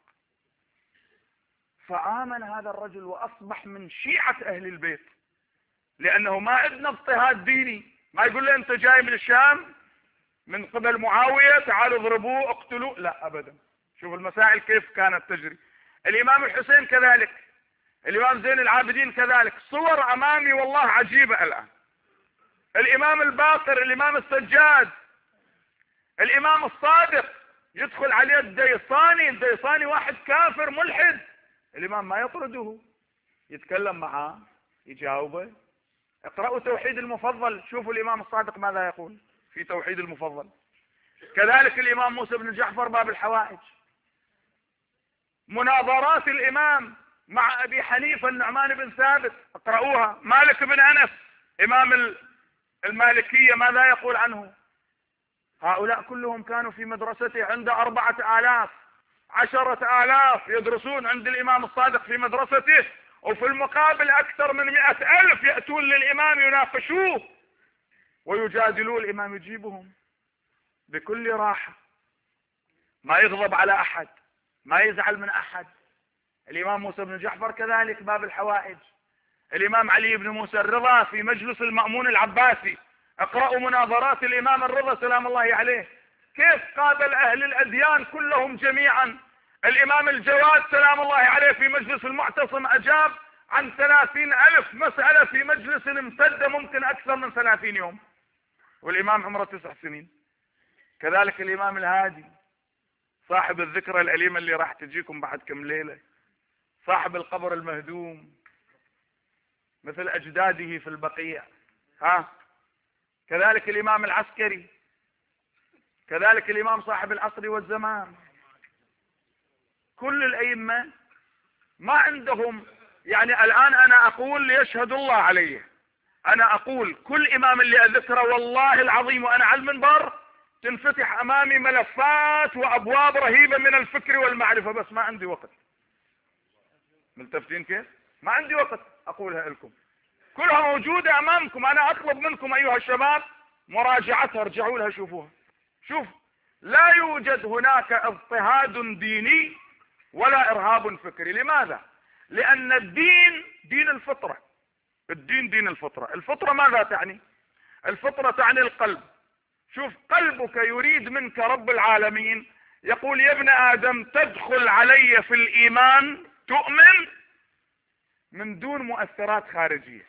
A: فآمن هذا الرجل وأصبح من شيعة أهل البيت، لأنه ما عندنا اضطهاد ديني، ما يقول له أنت جاي من الشام من قبل معاوية تعالوا اضربوه اقتلوه، لا أبدا. شوف المسائل كيف كانت تجري. الإمام الحسين كذلك، الإمام زين العابدين كذلك، صور أمامي والله عجيبة الآن. الإمام الباقر، الإمام السجاد، الإمام الصادق، يدخل عليه الديصاني، الديصاني واحد كافر ملحد، الإمام ما يطرده، يتكلم معاه يجاوبه. اقرأوا توحيد المفضل، شوفوا الإمام الصادق ماذا يقول في توحيد المفضل. كذلك الإمام موسى بن جعفر باب الحوائج. مناظرات الإمام مع أبي حنيفة النعمان بن ثابت، اقرأوها. مالك بن أنس إمام المالكية ماذا يقول عنه؟ هؤلاء كلهم كانوا في مدرسته، عند أربعة آلاف عشرة آلاف يدرسون عند الإمام الصادق في مدرسته، وفي المقابل أكثر من مئة ألف يأتون للإمام يناقشوه ويجادلوه، الإمام يجيبهم بكل راحة، ما يغضب على أحد، ما يزعل من أحد. الإمام موسى بن جعفر كذلك باب الحوائج. الإمام علي بن موسى الرضا في مجلس المأمون العباسي، اقرأوا مناظرات الإمام الرضا سلام الله عليه، كيف قابل أهل الأديان كلهم جميعا. الإمام الجواد سلام الله عليه في مجلس المعتصم أجاب عن ثلاثين ألف مسألة في مجلس امتد ممكن أكثر من ثلاثين يوم، والإمام عمره تسع سنين. كذلك الإمام الهادي صاحب الذكرى الأليمة اللي راح تجيكم بعد كم ليلة، صاحب القبر المهدوم مثل أجداده في البقيع، ها. كذلك الإمام العسكري، كذلك الإمام صاحب العصر والزمان. كل الأئمة ما عندهم، يعني الآن أنا أقول ليشهد الله علي، أنا أقول كل إمام اللي أذكره والله العظيم وأنا على المنبر تنفتح أمامي ملفات وأبواب رهيبة من الفكر والمعرفة، بس ما عندي وقت. ملتفتين كيف؟ ما عندي وقت أقولها لكم، كلها موجودة أمامكم. أنا أطلب منكم أيها الشباب مراجعتها، ارجعوا لها شوفوها. شوف، لا يوجد هناك اضطهاد ديني ولا إرهاب فكري. لماذا؟ لأن الدين دين الفطرة، الدين دين الفطرة. الفطرة ماذا تعني؟ الفطرة تعني القلب. شوف، قلبك يريد منك رب العالمين، يقول يا ابن آدم تدخل علي في الإيمان تؤمن من دون مؤثرات خارجية،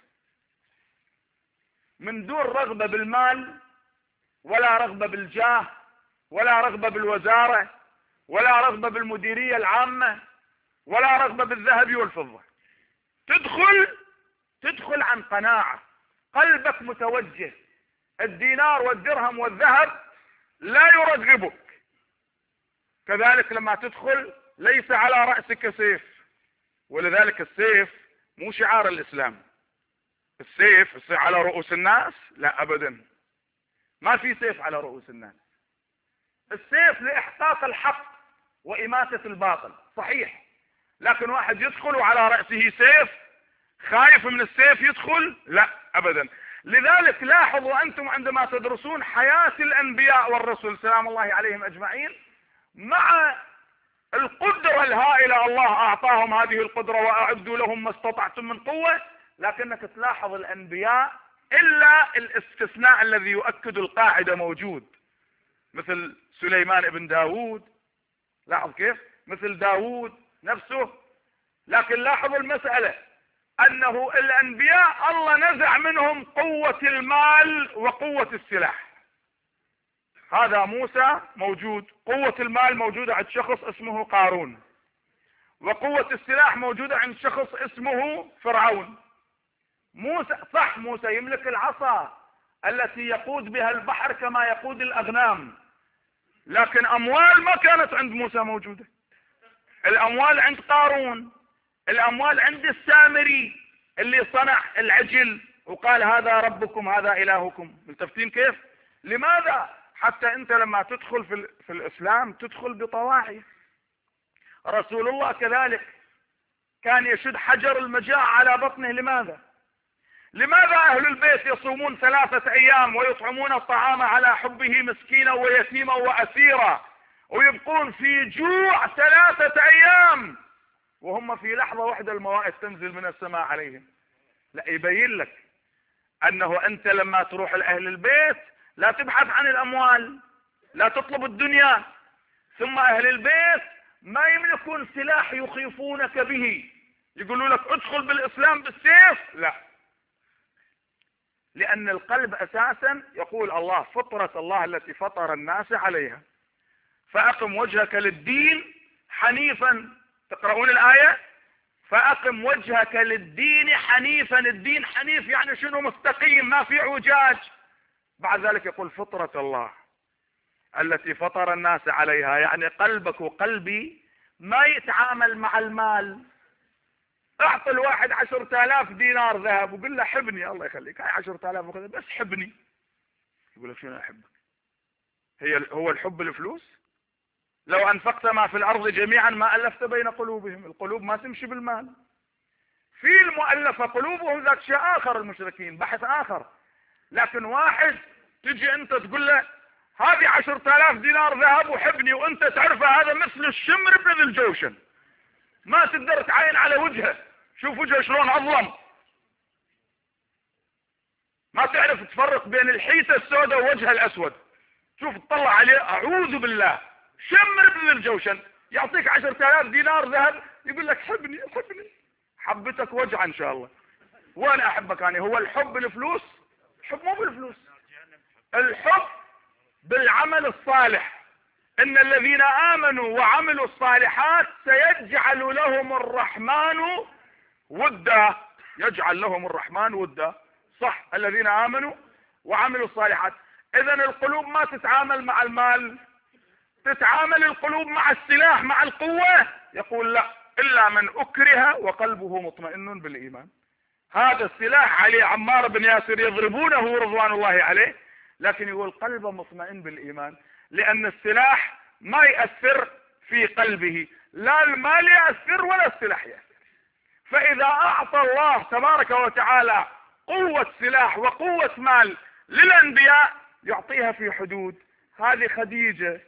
A: من دون رغبة بالمال ولا رغبة بالجاه ولا رغبة بالوزارة ولا رغبة بالمديرية العامة ولا رغبة بالذهب والفضة. تدخل تدخل عن قناعة، قلبك متوجه، الدينار والدرهم والذهب لا يرغبك. كذلك لما تدخل ليس على رأسك سيف، ولذلك السيف مو شعار الإسلام. السيف السيف على رؤوس الناس؟ لا أبدا، ما في سيف على رؤوس الناس. السيف لإحقاق الحق وإماتة الباطل، صحيح، لكن واحد يدخل وعلى رأسه سيف خايف من السيف يدخل؟ لا أبدا. لذلك لاحظوا أنتم عندما تدرسون حياة الأنبياء والرسل سلام الله عليهم أجمعين، مع القدرة الهائلة الله أعطاهم هذه القدرة وأعدوا لهم ما استطعتم من قوة، لكنك تلاحظ الأنبياء إلا الاستثناء الذي يؤكد القاعدة موجود، مثل سليمان بن داود، لاحظ كيف، مثل داود نفسه. لكن لاحظوا المسألة أنه الأنبياء الله نزع منهم قوة المال وقوة السلاح. هذا موسى موجود، قوة المال موجودة عند شخص اسمه قارون، وقوة السلاح موجودة عند شخص اسمه فرعون. موسى صح، موسى يملك العصا التي يقود بها البحر كما يقود الأغنام، لكن أموال ما كانت عند موسى موجودة. الأموال عند قارون، الأموال عند السامري اللي صنع العجل وقال هذا ربكم هذا إلهكم. ملتفتين كيف؟ لماذا؟ حتى أنت لما تدخل في, في الإسلام تدخل بطواعي. رسول الله كذلك كان يشد حجر المجاعة على بطنه. لماذا؟ لماذا أهل البيت يصومون ثلاثة أيام ويطعمون الطعام على حبه مسكينا ويتيما وأسيرا ويبقون في جوع ثلاثة أيام وهم في لحظة واحدة الموائد تنزل من السماء عليهم؟ لا، يبين لك أنه أنت لما تروح لأهل البيت لا تبحث عن الأموال، لا تطلب الدنيا. ثم أهل البيت ما يملكون سلاح يخيفونك به، يقولوا لك ادخل بالإسلام بالسيف، لا، لأن القلب أساسا يقول الله فطرة الله التي فطر الناس عليها فأقم وجهك للدين حنيفا. تقرؤون الآية؟ فأقم وجهك للدين حنيفا. الدين حنيف يعني شنو؟ مستقيم، ما في اعوجاج. بعد ذلك يقول فطرة الله التي فطر الناس عليها، يعني قلبك وقلبي ما يتعامل مع المال. اعطي الواحد عشرة آلاف دينار ذهب وقل له حبني، الله يخليك هاي عشرة آلاف وكذا بس حبني. يقول لك شنو احبك؟ هي هو الحب الفلوس؟ لو انفقت ما في الارض جميعا ما الفت بين قلوبهم. القلوب ما تمشي بالمال. في المؤلفة قلوبهم ذات شيء اخر، المشركين بحث اخر. لكن واحد تجي انت تقول له هذه عشرة آلاف دينار ذهب وحبني، وانت تعرفه هذا مثل الشمر بن ذي الجوشن، ما تقدر تعاين على وجهه. شوف وجهه شلون اظلم، ما تعرف تفرق بين الحيطة السوداء ووجهه الاسود. شوف تطلع عليه اعوذ بالله، شمر بن ذي الجوشن يعطيك عشرة آلاف دينار ذهب يقول لك حبني حبني. حبتك وجع ان شاء الله. وانا احبك يعني. هو الحب الفلوس؟ الحب مو بالفلوس، الحب بالعمل الصالح. ان الذين امنوا وعملوا الصالحات سيجعل لهم الرحمن ودا. يجعل لهم الرحمن ودا، صح، الذين امنوا وعملوا الصالحات. اذا القلوب ما تتعامل مع المال، تتعامل القلوب مع السلاح، مع القوة. يقول لا، الا من اكره وقلبه مطمئن بالايمان. هذا السلاح علي عمار بن ياسر يضربونه رضوان الله عليه، لكن يقول قلبه مطمئن بالايمان، لان السلاح ما يأثر في قلبه، لا المال يأثر ولا السلاح يأثر. فاذا اعطى الله تبارك وتعالى قوة سلاح وقوة مال للانبياء يعطيها في حدود. هذه خديجة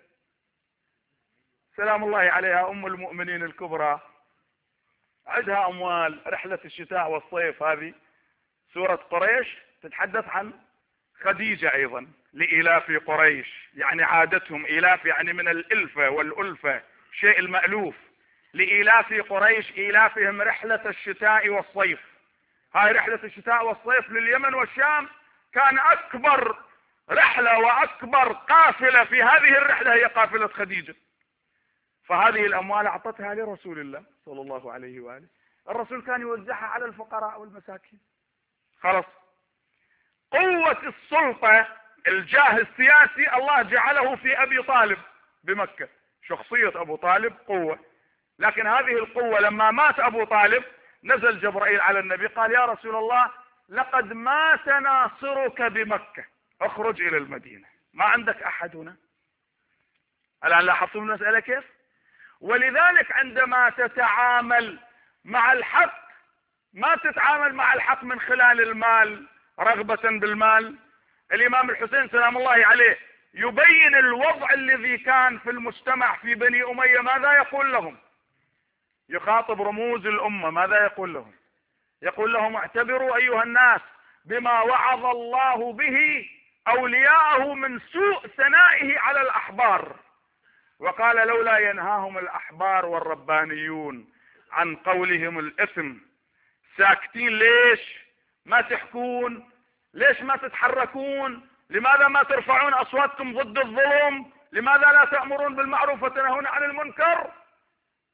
A: سلام الله عليها ام المؤمنين الكبرى، عندها اموال. رحلة الشتاء والصيف هذه سورة قريش تتحدث عن خديجة ايضا. لإلاف قريش يعني عادتهم، إلاف يعني من الالفة والالفة، شيء المألوف. لإلاف قريش إلافهم رحلة الشتاء والصيف. هاي رحلة الشتاء والصيف لليمن والشام كان اكبر رحلة واكبر قافلة في هذه الرحلة هي قافلة خديجة. فهذه الاموال اعطتها لرسول الله صلى الله عليه وآله. الرسول كان يوزعها على الفقراء والمساكين. خلاص. قوة السلطة، الجاه السياسي، الله جعله في ابي طالب بمكة. شخصية ابو طالب قوة، لكن هذه القوة لما مات ابو طالب نزل جبرائيل على النبي قال يا رسول الله لقد مات ناصرك بمكة، اخرج الى المدينة، ما عندك احد هنا. الان لاحظتم المسألة كيف؟ ولذلك عندما تتعامل مع الحق ما تتعامل مع الحق من خلال المال، رغبة بالمال. الامام الحسين سلام الله عليه يبين الوضع الذي كان في المجتمع في بني امية. ماذا يقول لهم؟ يخاطب رموز الامة، ماذا يقول لهم؟ يقول لهم اعتبروا ايها الناس بما وعظ الله به اولياءه من سوء ثنائه على الاحبار. وقال لولا ينهاهم الاحبار والربانيون عن قولهم الاثم. ساكتين ليش؟ ما تحكون؟ ليش ما تتحركون؟ لماذا ما ترفعون اصواتكم ضد الظلم؟ لماذا لا تأمرون بالمعروف وتنهون عن المنكر؟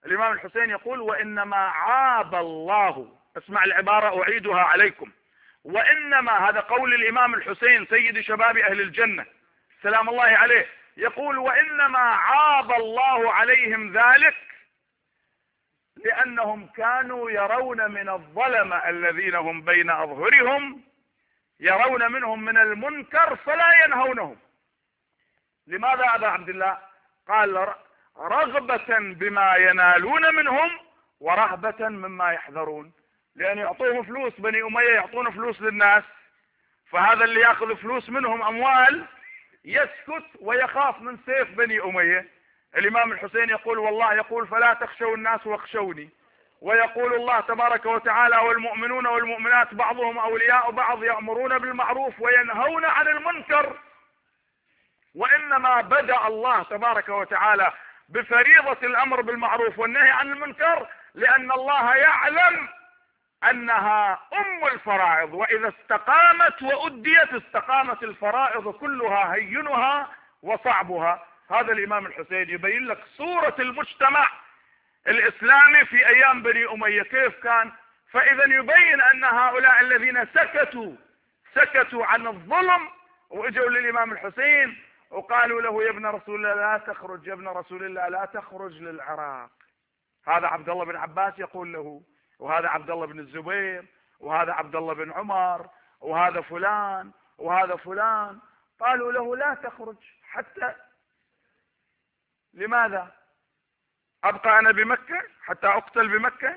A: الإمام الحسين يقول وإنما عاب الله، اسمع العبارة أعيدها عليكم، وإنما، هذا قول الإمام الحسين سيد شباب أهل الجنة سلام الله عليه، يقول وإنما عاب الله عليهم ذلك لأنهم كانوا يرون من الظلمة الذين هم بين أظهرهم، يرون منهم من المنكر فلا ينهونهم. لماذا أبا عبد الله؟ قال رغبة بما ينالون منهم ورهبة مما يحذرون، لأن يعطوهم فلوس، بني أمية يعطون فلوس للناس، فهذا اللي يأخذ فلوس منهم أموال يسكت ويخاف من سيف بني أمية. الإمام الحسين يقول والله يقول فلا تخشوا الناس واخشوني، ويقول الله تبارك وتعالى والمؤمنون والمؤمنات بعضهم أولياء بعض يأمرون بالمعروف وينهون عن المنكر. وإنما بدأ الله تبارك وتعالى بفريضة الأمر بالمعروف والنهي عن المنكر لأن الله يعلم أنها أم الفرائض، وإذا استقامت وأديت استقامت الفرائض كلها هينها وصعبها. هذا الإمام الحسين يبين لك صورة المجتمع الإسلامي في أيام بني أمية كيف كان. فإذا يبين أن هؤلاء الذين سكتوا سكتوا عن الظلم وإجوا للإمام الحسين وقالوا له يا ابن رسول الله لا تخرج، يا ابن رسول الله لا تخرج للعراق. هذا عبد الله بن عباس يقول له، وهذا عبد الله بن الزبير، وهذا عبد الله بن عمر، وهذا فلان وهذا فلان، قالوا له لا تخرج. حتى لماذا؟ أبقى أنا بمكة حتى أقتل بمكة؟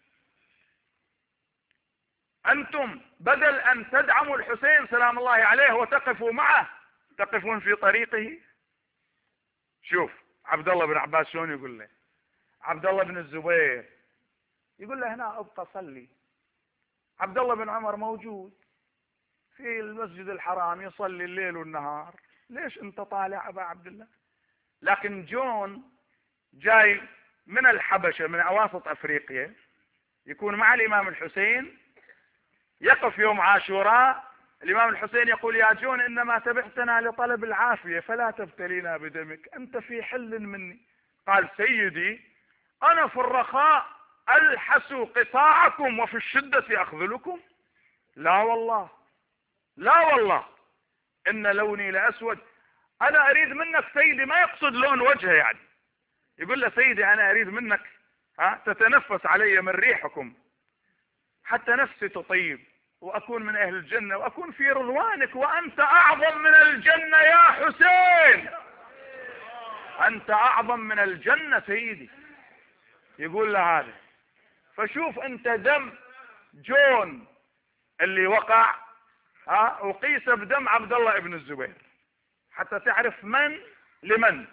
A: أنتم بدل أن تدعموا الحسين سلام الله عليه وتقفوا معه تقفون في طريقه. شوف عبد الله بن عباس شلون يقول له، عبد الله بن الزبير يقول له هنا ابقى صلي. عبد الله بن عمر موجود في المسجد الحرام يصلي الليل والنهار، ليش انت طالع ابا عبد الله؟ لكن جون جاي من الحبشة من اواسط افريقيا يكون مع الامام الحسين، يقف يوم عاشوراء، الامام الحسين يقول يا جون انما تبعتنا لطلب العافية فلا تبتلينا بدمك، انت في حل مني. قال سيدي انا في الرخاء الحس قطاعكم وفي الشدة اخذلكم. لا والله لا والله ان لوني لاسود. انا اريد منك سيدي، ما يقصد لون وجهه يعني، يقول له سيدي انا اريد منك ها تتنفس علي من ريحكم حتى نفسي تطيب واكون من اهل الجنة واكون في رضوانك، وانت اعظم من الجنة يا حسين، انت اعظم من الجنة سيدي. يقول له هذا. فشوف انت دم جون اللي وقع ها وقيس بدم عبد الله بن الزبير حتى تعرف من لمن.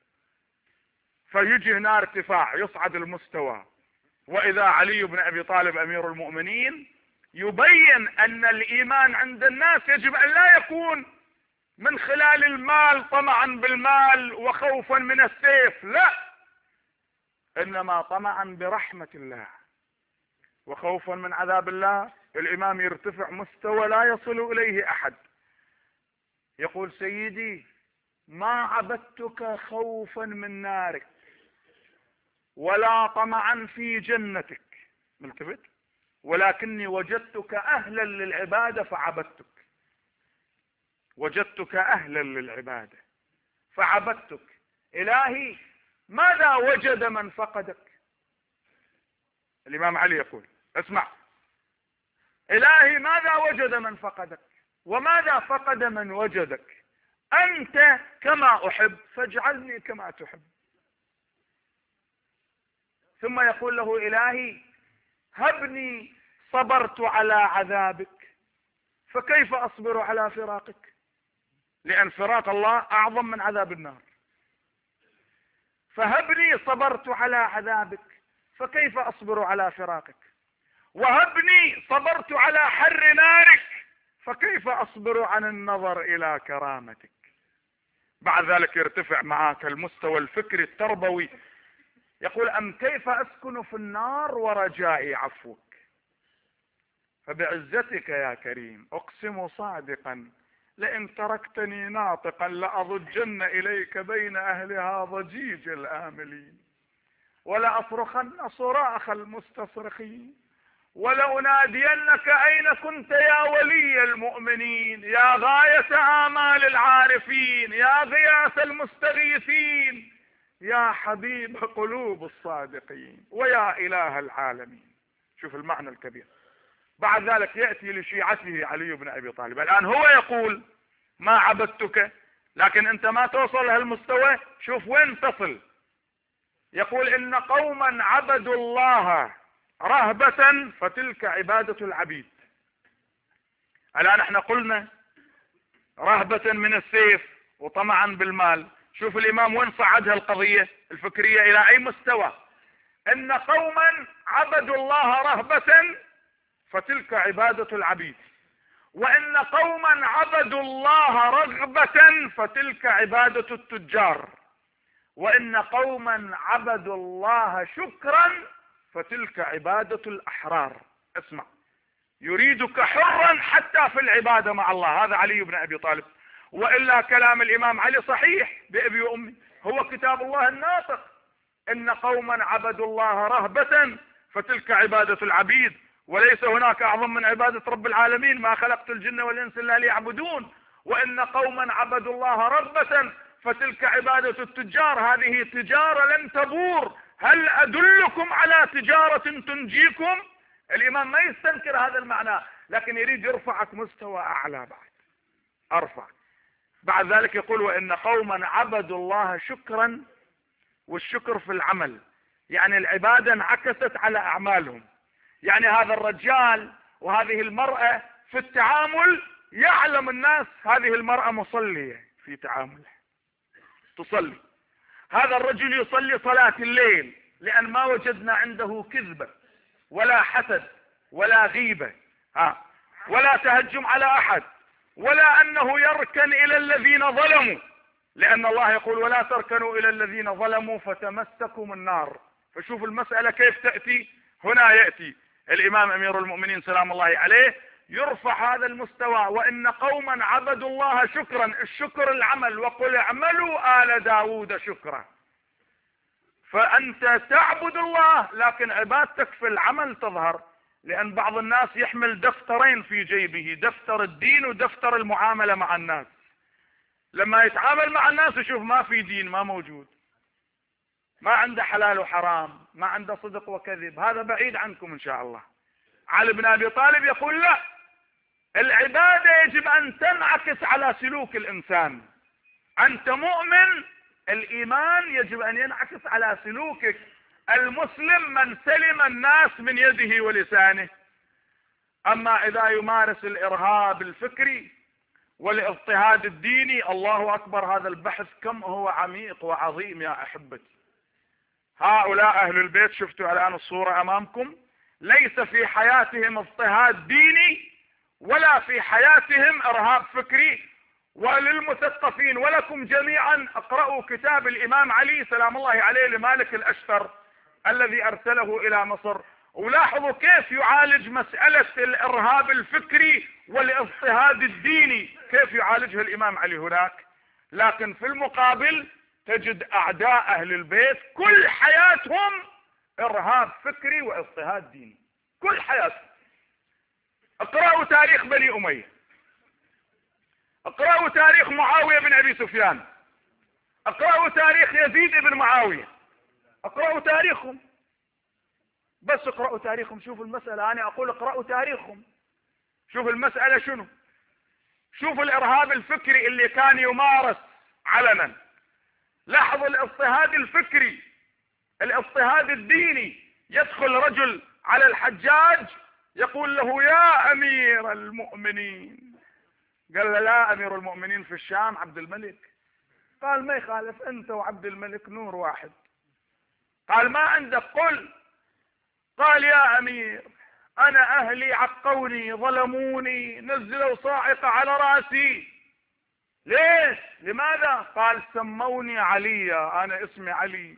A: فيجي هنا ارتفاع يصعد المستوى، واذا علي بن ابي طالب امير المؤمنين يبين ان الايمان عند الناس يجب ان لا يكون من خلال المال طمعا بالمال وخوفا من السيف، لا، انما طمعا برحمة الله وخوفا من عذاب الله. الامام يرتفع مستوى لا يصل اليه احد، يقول سيدي ما عبدتك خوفا من نارك ولا طمعا في جنتك، ملتفت، ولكني وجدتك اهلا للعبادة فعبدتك، وجدتك اهلا للعبادة فعبدتك. الهي ماذا وجد من فقدك؟ الامام علي يقول اسمع، الهي ماذا وجد من فقدك وماذا فقد من وجدك؟ انت كما احب فاجعلني كما تحب. ثم يقول له الهي هبني صبرت على عذابك فكيف اصبر على فراقك؟ لان فراق الله اعظم من عذاب النار. فهبني صبرت على عذابك فكيف اصبر على فراقك، وهبني صبرت على حر نارك فكيف اصبر عن النظر الى كرامتك. بعد ذلك يرتفع معك المستوى الفكري التربوي، يقول ام كيف اسكن في النار ورجائي عفوك، فبعزتك يا كريم اقسم صادقا لئن تركتني ناطقا لأضجن إليك بين أهلها ضجيج الآملين. ولا أصرخن صراخ المستصرخين ولأنادينك أين كنت يا ولي المؤمنين، يا غاية آمال العارفين، يا غياث المستغيثين، يا حبيب قلوب الصادقين، ويا إله العالمين. شوف المعنى الكبير. بعد ذلك يأتي لشيعته علي بن أبي طالب. الآن هو يقول ما عبدتك، لكن أنت ما توصل لهالمستوى. شوف وين تصل. يقول إن قوما عبدوا الله رهبة فتلك عبادة العبيد. الآن احنا قلنا رهبة من السيف وطمعا بالمال. شوف الإمام وين صعدها القضية الفكرية إلى أي مستوى. إن قوما عبدوا الله رهبة فتلك عبادة العبيد، وإن قوما عبدوا الله رغبة فتلك عبادة التجار، وإن قوما عبدوا الله شكرا فتلك عبادة الأحرار. اسمع، يريدك حرا حتى في العبادة مع الله. هذا علي بن أبي طالب. وإلا كلام الإمام علي صحيح بأبي وأمي، هو كتاب الله الناطق. إن قوما عبدوا الله رهبة فتلك عبادة العبيد، وليس هناك أعظم من عبادة رب العالمين، ما خلقت الجن والإنس إلا ليعبدون. وإن قوما عبدوا الله رغبة فتلك عبادة التجار، هذه تجارة لن تبور، هل أدلكم على تجارة تنجيكم؟ الإمام ما يستنكر هذا المعنى، لكن يريد يرفعك مستوى أعلى بعد. أرفع. بعد ذلك يقول وإن قوما عبدوا الله شكرا، والشكر في العمل، يعني العبادة انعكست على أعمالهم. يعني هذا الرجال وهذه المرأة في التعامل يعلم الناس هذه المرأة مصلية في تعاملها، تصلي. هذا الرجل يصلي صلاة الليل، لأن ما وجدنا عنده كذبة ولا حسد ولا غيبة ها ولا تهجم على أحد، ولا أنه يركن إلى الذين ظلموا، لأن الله يقول ولا تركنوا إلى الذين ظلموا فتمسكم النار. فشوف المسألة كيف تأتي. هنا يأتي الإمام أمير المؤمنين سلام الله عليه يرفع هذا المستوى. وإن قوما عبدوا الله شكرا، الشكر العمل، وقل اعملوا آل داود شكرا. فأنت تعبد الله لكن عبادتك في العمل تظهر. لأن بعض الناس يحمل دفترين في جيبه، دفتر الدين ودفتر المعاملة مع الناس. لما يتعامل مع الناس يشوف ما في دين، ما موجود، ما عنده حلال وحرام، ما عنده صدق وكذب، هذا بعيد عنكم إن شاء الله. علي بن أبي طالب يقول لا، العبادة يجب أن تنعكس على سلوك الإنسان. أنت مؤمن، الإيمان يجب أن ينعكس على سلوكك. المسلم من سلم الناس من يده ولسانه. أما إذا يمارس الإرهاب الفكري والاضطهاد الديني، الله أكبر، هذا البحث كم هو عميق وعظيم يا أحبتي. هؤلاء أهل البيت، شفتوا الآن الصورة أمامكم، ليس في حياتهم اضطهاد ديني ولا في حياتهم إرهاب فكري. وللمثقفين ولكم جميعا اقرأوا كتاب الإمام علي سلام الله عليه لمالك الأشتر الذي أرسله إلى مصر، ولاحظوا كيف يعالج مسألة الإرهاب الفكري والاضطهاد الديني، كيف يعالجها الإمام علي هناك. لكن في المقابل تجد أعداء أهل البيت كل حياتهم إرهاب فكري واضطهاد ديني، كل حياتهم. اقرأوا تاريخ بني أمية، اقرأوا تاريخ معاوية بن أبي سفيان، اقرأوا تاريخ يزيد بن معاوية، اقرأوا تاريخهم، بس اقرأوا تاريخهم. شوفوا المسألة، أنا أقول اقرأوا تاريخهم، شوف المسألة شنو. شوفوا الإرهاب الفكري اللي كان يمارس علنا، لاحظوا الاضطهاد الفكري، الاضطهاد الديني. يدخل رجل على الحجاج يقول له يا أمير المؤمنين، قال له لا، أمير المؤمنين في الشام عبد الملك. قال ما يخالف، أنت وعبد الملك نور واحد. قال ما عندك، قل. قال يا أمير أنا أهلي عقوني ظلموني نزلوا صاعقة على رأسي. ليش؟ لماذا؟ قال سموني علي، أنا اسمي علي،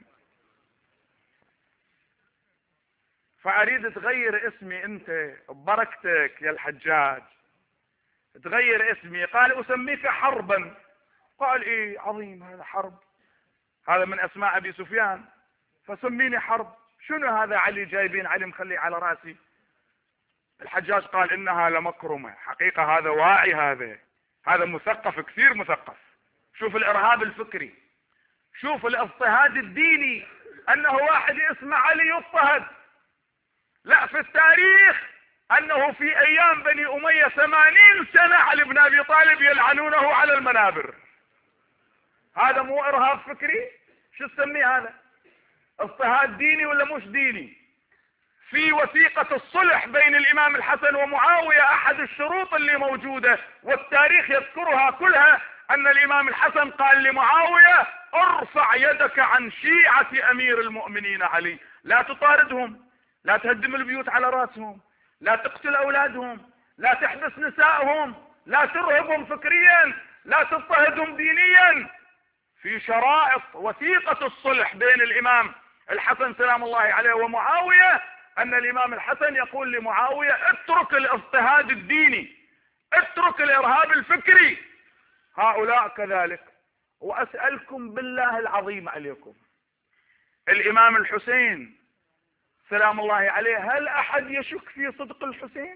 A: فأريد تغير اسمي أنت ببركتك يا الحجاج، تغير اسمي. قال أسميك حربا. قال إيه عظيم هذا حرب، هذا من أسماء أبي سفيان. فسميني حرب. شنو هذا علي جايبين علي مخليه على راسي؟ الحجاج قال انها لمكرمة. حقيقة هذا واعي، هذا هذا مثقف، كثير مثقف. شوف الارهاب الفكري، شوف الاضطهاد الديني، انه واحد يسمع علي يضطهد. لا، في التاريخ انه في ايام بني امية ثمانين سنة علي بن ابي طالب يلعنونه على المنابر. هذا مو ارهاب فكري؟ شو تسميه هذا؟ اضطهاد ديني ولا مش ديني؟ في وثيقة الصلح بين الامام الحسن ومعاوية احد الشروط اللي موجودة والتاريخ يذكرها كلها، ان الامام الحسن قال لمعاوية ارفع يدك عن شيعة امير المؤمنين علي، لا تطاردهم، لا تهدم البيوت على راسهم، لا تقتل اولادهم، لا تحبس نسائهم، لا ترهبهم فكريا، لا تضطهدهم دينيا. في شرائط وثيقة الصلح بين الامام الحسن سلام الله عليه ومعاوية، ان الامام الحسن يقول لمعاوية اترك الاضطهاد الديني، اترك الارهاب الفكري. هؤلاء كذلك. واسألكم بالله العظيم عليكم، الامام الحسين سلام الله عليه، هل احد يشك في صدق الحسين؟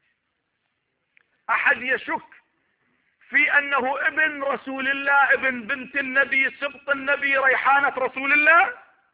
A: احد يشك في انه ابن رسول الله، ابن بنت النبي، سبط النبي، ريحانة رسول الله؟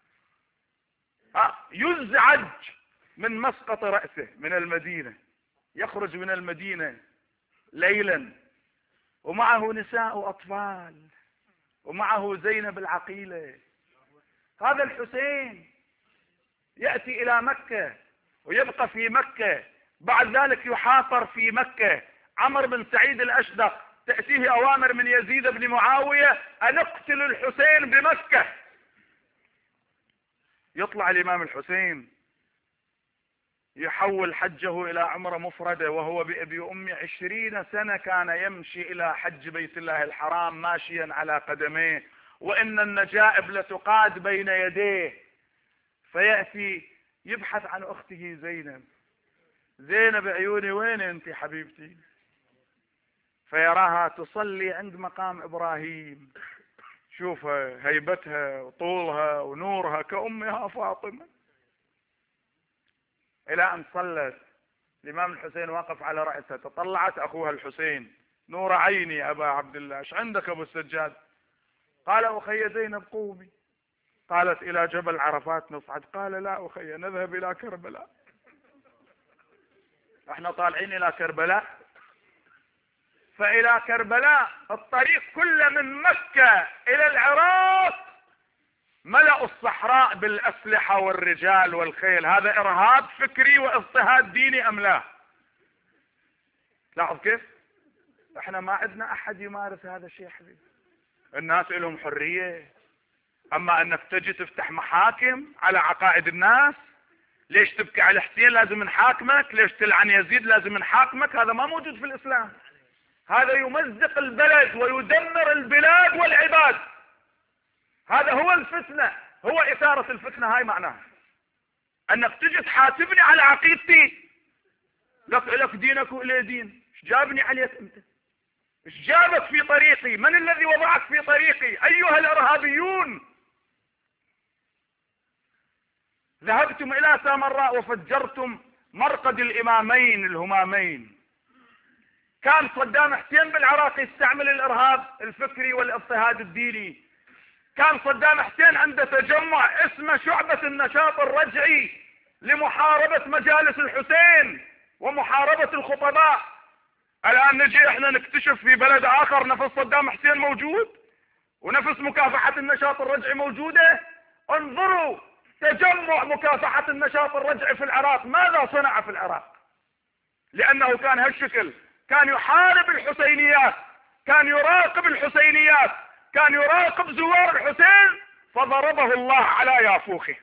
A: يزعج من مسقط رأسه من المدينة، يخرج من المدينة ليلا ومعه نساء واطفال ومعه زينب العقيلة. هذا الحسين يأتي الى مكة ويبقى في مكة، بعد ذلك يحاصر في مكة. عمرو بن سعيد الاشدق تأتيه اوامر من يزيد بن معاوية ان اقتل الحسين بمكة. يطلع الامام الحسين يحول حجه الى عمرة مفردة وهو بأبي أمي. عشرين سنة كان يمشي الى حج بيت الله الحرام ماشيا على قدميه، وان النجائب لتقاد بين يديه. فيأتي يبحث عن اخته زينب. زينب عيوني وين انت حبيبتي؟ فيراها تصلي عند مقام ابراهيم. شوف هيبتها وطولها ونورها كأمها فاطمة. الى ان صلت، الامام الحسين واقف على رأسها، تطلعت اخوها الحسين، نور عيني يا ابا عبد الله، ايش عندك ابو السجاد؟ قال اخي زينب قومي. قالت الى جبل عرفات نصعد. قال لا اخي، نذهب الى كربلاء. احنا طالعين الى كربلاء. فالى كربلاء الطريق كله من مكة الى العراق ملأوا الصحراء بالاسلحة والرجال والخيل. هذا ارهاب فكري واضطهاد ديني ام لا؟ لاحظ كيف احنا ما عندنا احد يمارس هذا الشيء حبيبي. الناس لهم حرية، اما انك تجي تفتح محاكم على عقائد الناس، ليش تبكي على حسين لازم نحاكمك، ليش تلعن يزيد لازم نحاكمك، هذا ما موجود في الاسلام. هذا يمزق البلد ويدمر البلاد والعباد. هذا هو الفتنة، هو اثارة الفتنة. هاي معناها انك تجي تحاسبني على عقيدتي. لك لك دينك والي دين، ايش جابني عليك انت؟ ايش جابك في طريقي؟ من الذي وضعك في طريقي ايها الارهابيون؟ ذهبتم الى سامراء وفجرتم مرقد الامامين الهمامين. كان صدام حسين بالعراق يستعمل الارهاب الفكري والاضطهاد الديني. كان صدام حسين عنده تجمع اسمه شعبة النشاط الرجعي لمحاربة مجالس الحسين ومحاربة الخطباء. الان نجي احنا نكتشف في بلد اخر نفس صدام حسين موجود ونفس مكافحة النشاط الرجعي موجودة. انظروا تجمع مكافحة النشاط الرجعي في العراق ماذا صنع في العراق؟ لانه كان هالشكل، كان يحارب الحسينيات، كان يراقب الحسينيات، كان يراقب زوار الحسين، فضربه الله على يافوخه.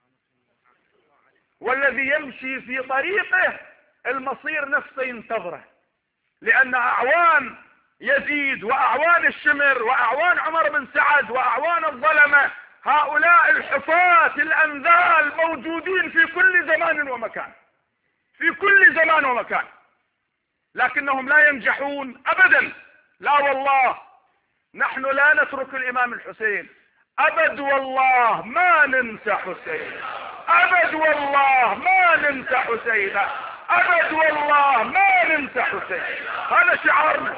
A: والذي يمشي في طريقه المصير نفسه ينتظره، لان اعوان يزيد واعوان الشمر واعوان عمر بن سعد واعوان الظلمة، هؤلاء الحفاة الانذال موجودين في كل زمان ومكان، في كل زمان ومكان، لكنهم لا ينجحون ابدا. لا والله، نحن لا نترك الامام الحسين. أبد والله ما ننسى حسين، أبد والله ما ننسى حسين، أبد والله ما ننسى حسين. هذا شعارنا،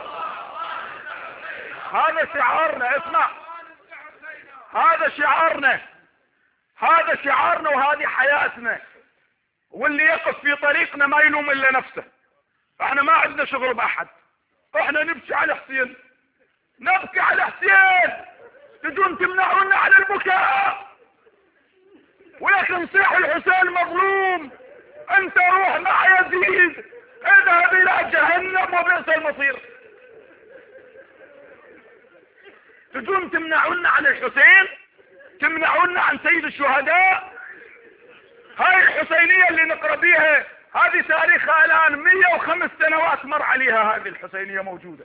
A: هذا شعارنا. اسمع، هذا شعارنا، هذا شعارنا وهذه حياتنا. واللي يقف في طريقنا ما يلوم الا نفسه. احنا ما عندنا شغل باحد، احنا نبكي على حسين، نبكي على حسين. تجون تمنعونا على البكاء، ولكن نصيح الحسين مظلوم. انت روح مع يزيد، اذهب الى جهنم وبئس المصير. تجون تمنعونا عن الحسين، تمنعونا عن سيد الشهداء. هاي الحسينية اللي نقرأ بيها هذه تاريخها الان مية وخمس سنوات مر عليها، هذه الحسينية موجودة،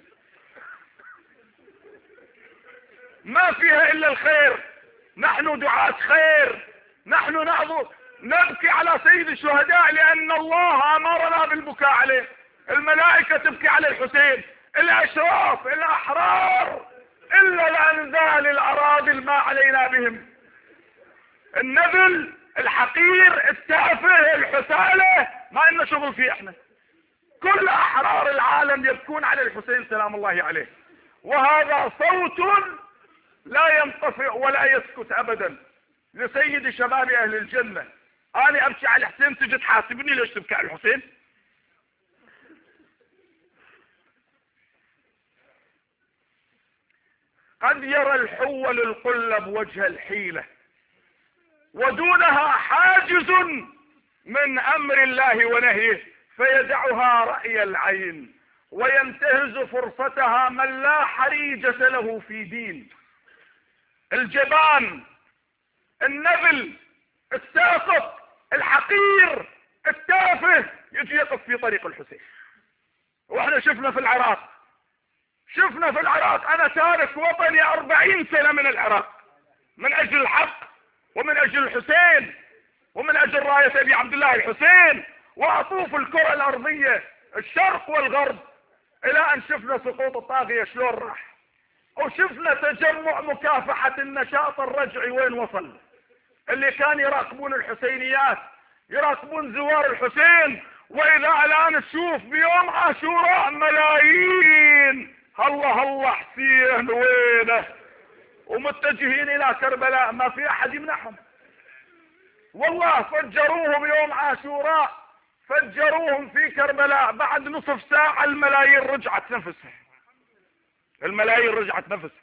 A: ما فيها الا الخير. نحن دعاة خير، نحن نعظم نبكي على سيد الشهداء لان الله امرنا بالبكاء عليه. الملائكة تبكي على الحسين، الاشراف الاحرار الا الانذال الاراذل ما علينا بهم. النذل الحقير التافه الحسالة ما لنا شغل فيه. احنا كل احرار العالم يبكون على الحسين سلام الله عليه، وهذا صوت لا ينطفئ ولا يسكت ابدا لسيد شباب اهل الجنة. انا ابكي على الحسين، تجي تحاسبني ليش تبكي على الحسين؟ قد يرى الحول القلب وجه الحيلة، ودونها حاجز من امر الله ونهيه، فيدعها رأي العين وينتهز فرصتها من لا حريجة له في دين. الجبان، النبل، الساقط، الحقير، التافه يجي يقف في طريق الحسين. واحنا شفنا في العراق، شفنا في العراق. انا تارك وطني اربعين سنة من العراق من اجل الحق ومن اجل الحسين ومن اجل راية ابي عبد الله الحسين، واطوف الكرة الارضية الشرق والغرب الى ان شفنا سقوط الطاغية شلون راح، وشفنا تجمع مكافحة النشاط الرجعي وين وصل. اللي كان يراقبون الحسينيات يراقبون زوار الحسين، واذا الان تشوف بيوم عاشوراء ملايين الله الله حسين وينه، ومتجهين الى كربلاء ما في احد يمنعهم. والله فجروهم يوم عاشوراء، فجروهم في كربلاء، بعد نصف ساعة الملايين رجعت نفسها، الملايين رجعت نفسها.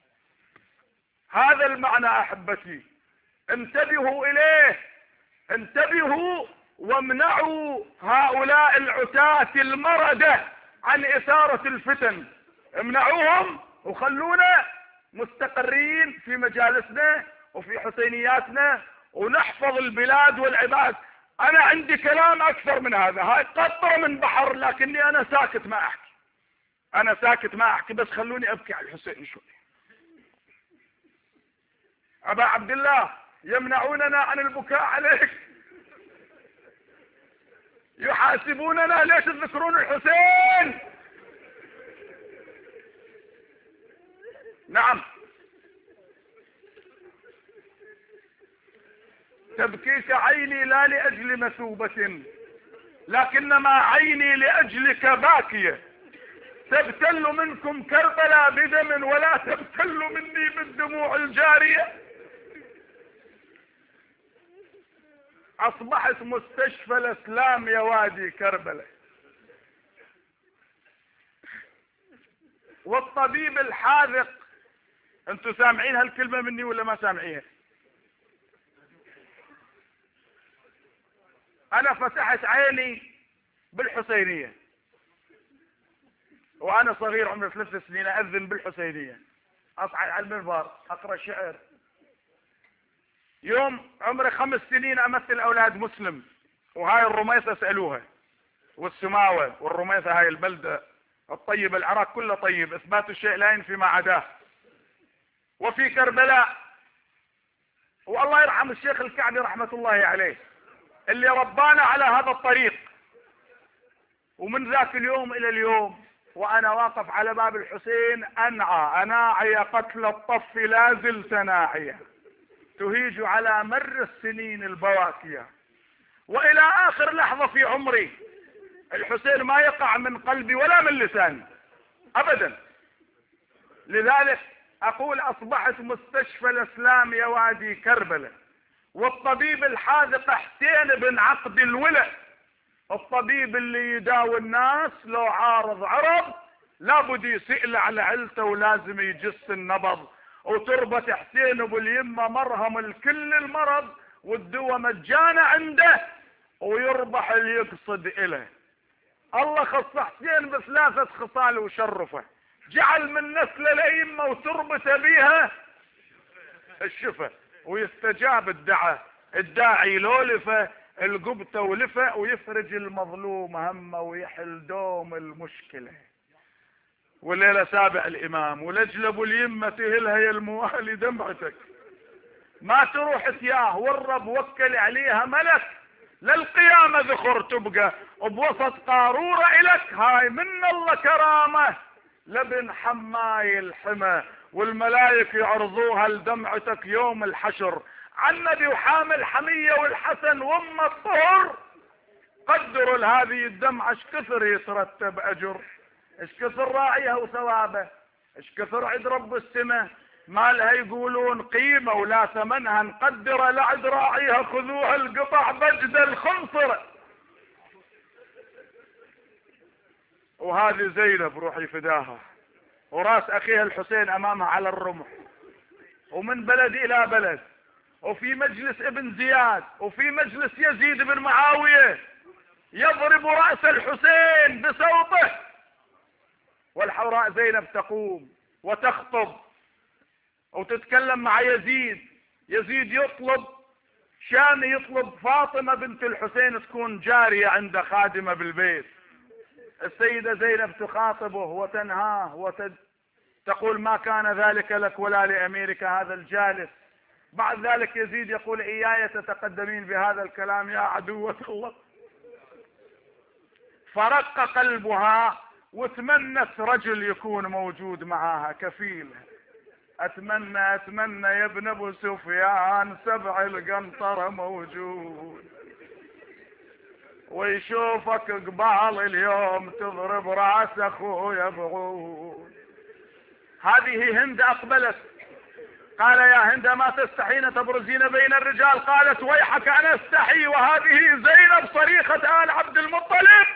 A: هذا المعنى احبتي، انتبهوا اليه، انتبهوا وامنعوا هؤلاء العتاة المردة عن اثارة الفتن. امنعوهم وخلونا مستقرين في مجالسنا وفي حسينياتنا ونحفظ البلاد والعباد. انا عندي كلام اكثر من هذا، هاي قطرة من بحر، لكني انا ساكت ما احكي، انا ساكت ما احكي، بس خلوني ابكي على الحسين شوي. ابا عبد الله يمنعوننا عن البكاء عليك، يحاسبوننا ليش تذكرون الحسين. نعم، تبكيك عيني لا لأجل مثوبة، لكنما عيني لأجلك باكية. تبتل منكم كربلاء بدم ولا تبتل مني بالدموع الجارية. أصبحت مستشفى الإسلام يا وادي كربلاء، والطبيب الحاذق. انتوا سامعين هالكلمة مني ولا ما سامعيها؟ انا فتحت عيني بالحسينية وانا صغير عمري ثلاث سنين اذن بالحسينية، اصعد على المنبر اقرأ شعر. يوم عمري خمس سنين امثل اولاد مسلم، وهاي الرميثة اسألوها، والسماوة والرميثة، هاي البلدة الطيبة، العراق كله طيب، اثبات الشيء لا ينفي ما عداه. وفي كربلاء، والله يرحم الشيخ الكعبي رحمة الله عليه اللي ربانا على هذا الطريق، ومن ذاك اليوم الى اليوم وأنا واقف على باب الحسين أنعى أناعي قتل الطف لا زلت ناعية تهيج على مر السنين البواكية. وإلى آخر لحظة في عمري الحسين ما يقع من قلبي ولا من لساني أبدا. لذلك أقول أصبحت مستشفى الإسلام يا وادي كربلاء، والطبيب الحاذق حسين بن عقد الولد، الطبيب اللي يداوي الناس لو عارض عرض لابد يسئل على علته ولازم يجس النبض، وتربة حسين ابو اليمة مرهم الكل المرض، والدواء مجانا عنده ويربح اللي يقصد إله. الله خص حسين بثلاثة خصال وشرفه، جعل من نسل الأئمة وتربة بيها الشفة، ويستجاب الدعاء الداعي لولفه القبطة ولفه، ويفرج المظلوم همه ويحل دوم المشكلة. والليلة سابع الإمام ولجل أبو اليمة تهلها يا الموالي دمعتك ما تروح تياه، والرب وكل عليها ملك للقيامة ذخر تبقى بوسط قارورة إلك، هاي من الله كرامة لبن حماي الحمى، والملايك يعرضوها لدمعتك يوم الحشر. عن نبي وحامل حمية والحسن وام الطهر، قدروا لهذه الدمعة اش كثر يترتب أجر، اش كثر راعيها وثوابه، اش كثر عند رب السماء، ما لها يقولون قيمة ولا ثمنها، نقدر لعد راعيها خذوها القطع بجد الخنصر. وهذه زينب روحي فداها، وراس اخيها الحسين امامها على الرمح، ومن بلد الى بلد، وفي مجلس ابن زياد، وفي مجلس يزيد بن معاوية يضرب رأس الحسين بصوته، والحوراء زينب تقوم وتخطب وتتكلم مع يزيد. يزيد يطلب شان يطلب فاطمة بنت الحسين تكون جارية عنده خادمة بالبيت. السيدة زينب تخاطبه وتنهاه وتقول ما كان ذلك لك ولا لأميرك هذا الجالس. بعد ذلك يزيد يقول إياي تتقدمين بهذا الكلام يا عدوة الله. فرق قلبها وتمنت رجل يكون موجود معها كفيل. اتمنى اتمنى يا ابن ابو سفيان سبع القنطرة موجود، ويشوفك قبال اليوم تضرب راس اخويا بعود. هذه هند اقبلت، قال يا هند ما تستحين تبرزين بين الرجال؟ قالت ويحك انا استحي وهذه زينب صريخة آل عبد المطلب.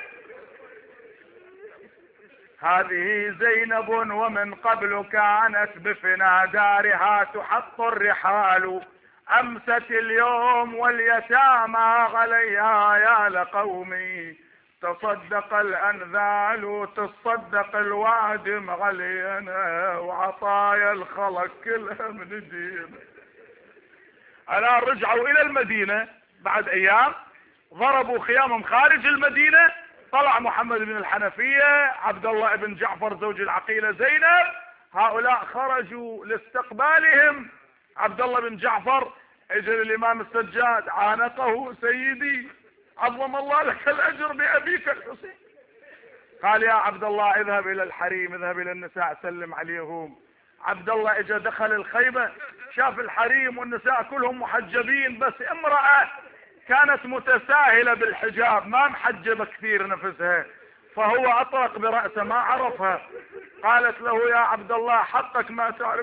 A: هذه زينب ومن قبل كانت بفنا دارها تحط الرحال، امست اليوم واليتامى غليها يا لقومي، تصدق الانذال وتصدق الوادم غلينا، وعطايا الخلق كلها من دين. الان رجعوا الى المدينة بعد ايام، ضربوا خيامهم خارج المدينة، طلع محمد بن الحنفية، عبد الله بن جعفر زوج العقيلة زينب، هؤلاء خرجوا لاستقبالهم. عبد الله بن جعفر اجى الامام السجاد عانقه سيدي عظم الله لك الاجر بابيك الحسين. قال يا عبد الله اذهب الى الحريم، اذهب الى النساء سلم عليهم. عبد الله اجى دخل الخيمة شاف الحريم والنساء كلهم محجبين، بس امرأة كانت متساهلة بالحجاب ما محجبة كثير نفسها، فهو اطرق برأسه ما عرفها. قالت له يا عبد الله حقك ما تعرف.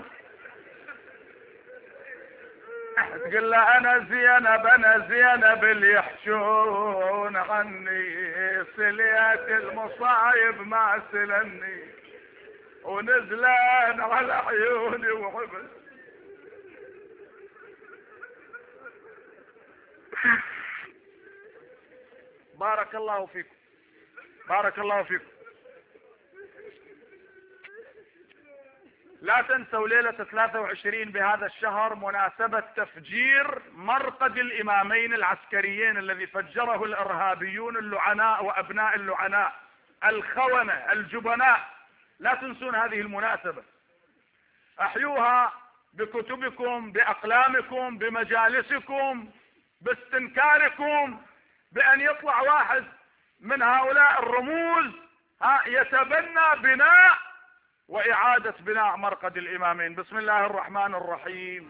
A: تقول له انا زينب انا زينب اللي يحشون عني، سليت المصايب ما سلني، ونزلان على عيوني وحبس. بارك الله فيكم بارك الله فيكم. لا تنسوا ليلة ثلاثة وعشرين بهذا الشهر مناسبة تفجير مرقد الامامين العسكريين الذي فجره الارهابيون اللعناء وابناء اللعناء الخونة الجبناء. لا تنسون هذه المناسبة، احيوها بكتبكم باقلامكم بمجالسكم باستنكاركم، بان يطلع واحد من هؤلاء الرموز ها يتبنى بناء وإعادة بناء مرقد الإمامين. بسم الله الرحمن الرحيم.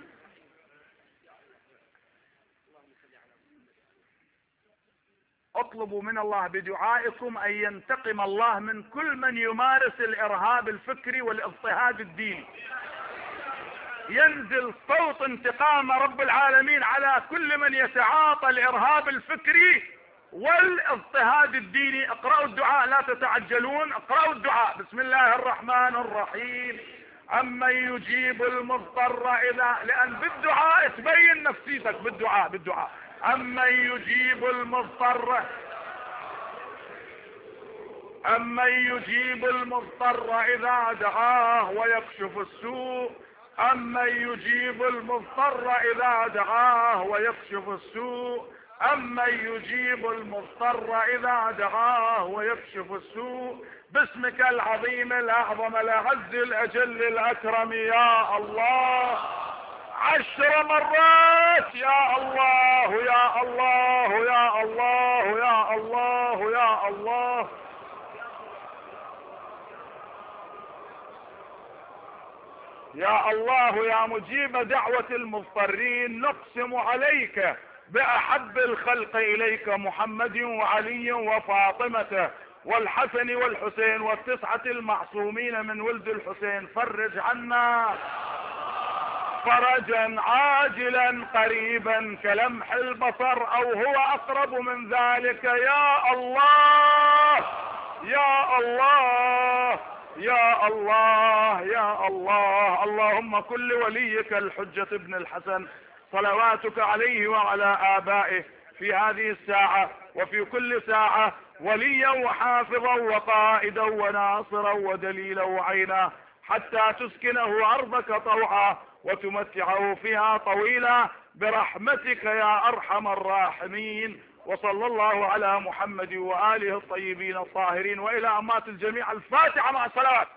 A: اطلبوا من الله بدعائكم أن ينتقم الله من كل من يمارس الإرهاب الفكري والاضطهاد الديني. ينزل صوت انتقام رب العالمين على كل من يتعاطى الإرهاب الفكري والاضطهاد الديني. اقرأوا الدعاء، لا تتعجلون، اقرأوا الدعاء. بسم الله الرحمن الرحيم. أمن يجيب المضطر إذا، لأن بالدعاء تبين نفسيتك، بالدعاء بالدعاء. أمن يجيب المضطر أمن يجيب المضطر إذا دعاه ويكشف السوء أمن يجيب المضطر إذا دعاه ويكشف السوء أمن يجيب المضطر إذا دعاه ويكشف السوء. باسمك العظيم الأعظم الأعز الأجل الأكرم يا الله. عشر مرات يا الله يا الله يا الله يا الله يا الله. يا الله يا مجيب دعوة المضطرين، نقسم عليك بأحب الخلق إليك محمد وعلي وفاطمة والحسن والحسين والتسعة المعصومين من ولد الحسين. فرج عنا فرجا عاجلا قريبا كلمح البصر او هو اقرب من ذلك يا الله يا الله يا الله يا الله. اللهم كل وليك الحجة ابن الحسن صلواتك عليه وعلى آبائه في هذه الساعة وفي كل ساعة وليا وحافظا وقائدا وناصرا ودليلا وعينا، حتى تسكنه أرضك طوعا وتمتعه فيها طويلا برحمتك يا أرحم الراحمين. وصلى الله على محمد وآله الطيبين الطاهرين. وإلى أمات الجميع الفاتحة مع الصلوات.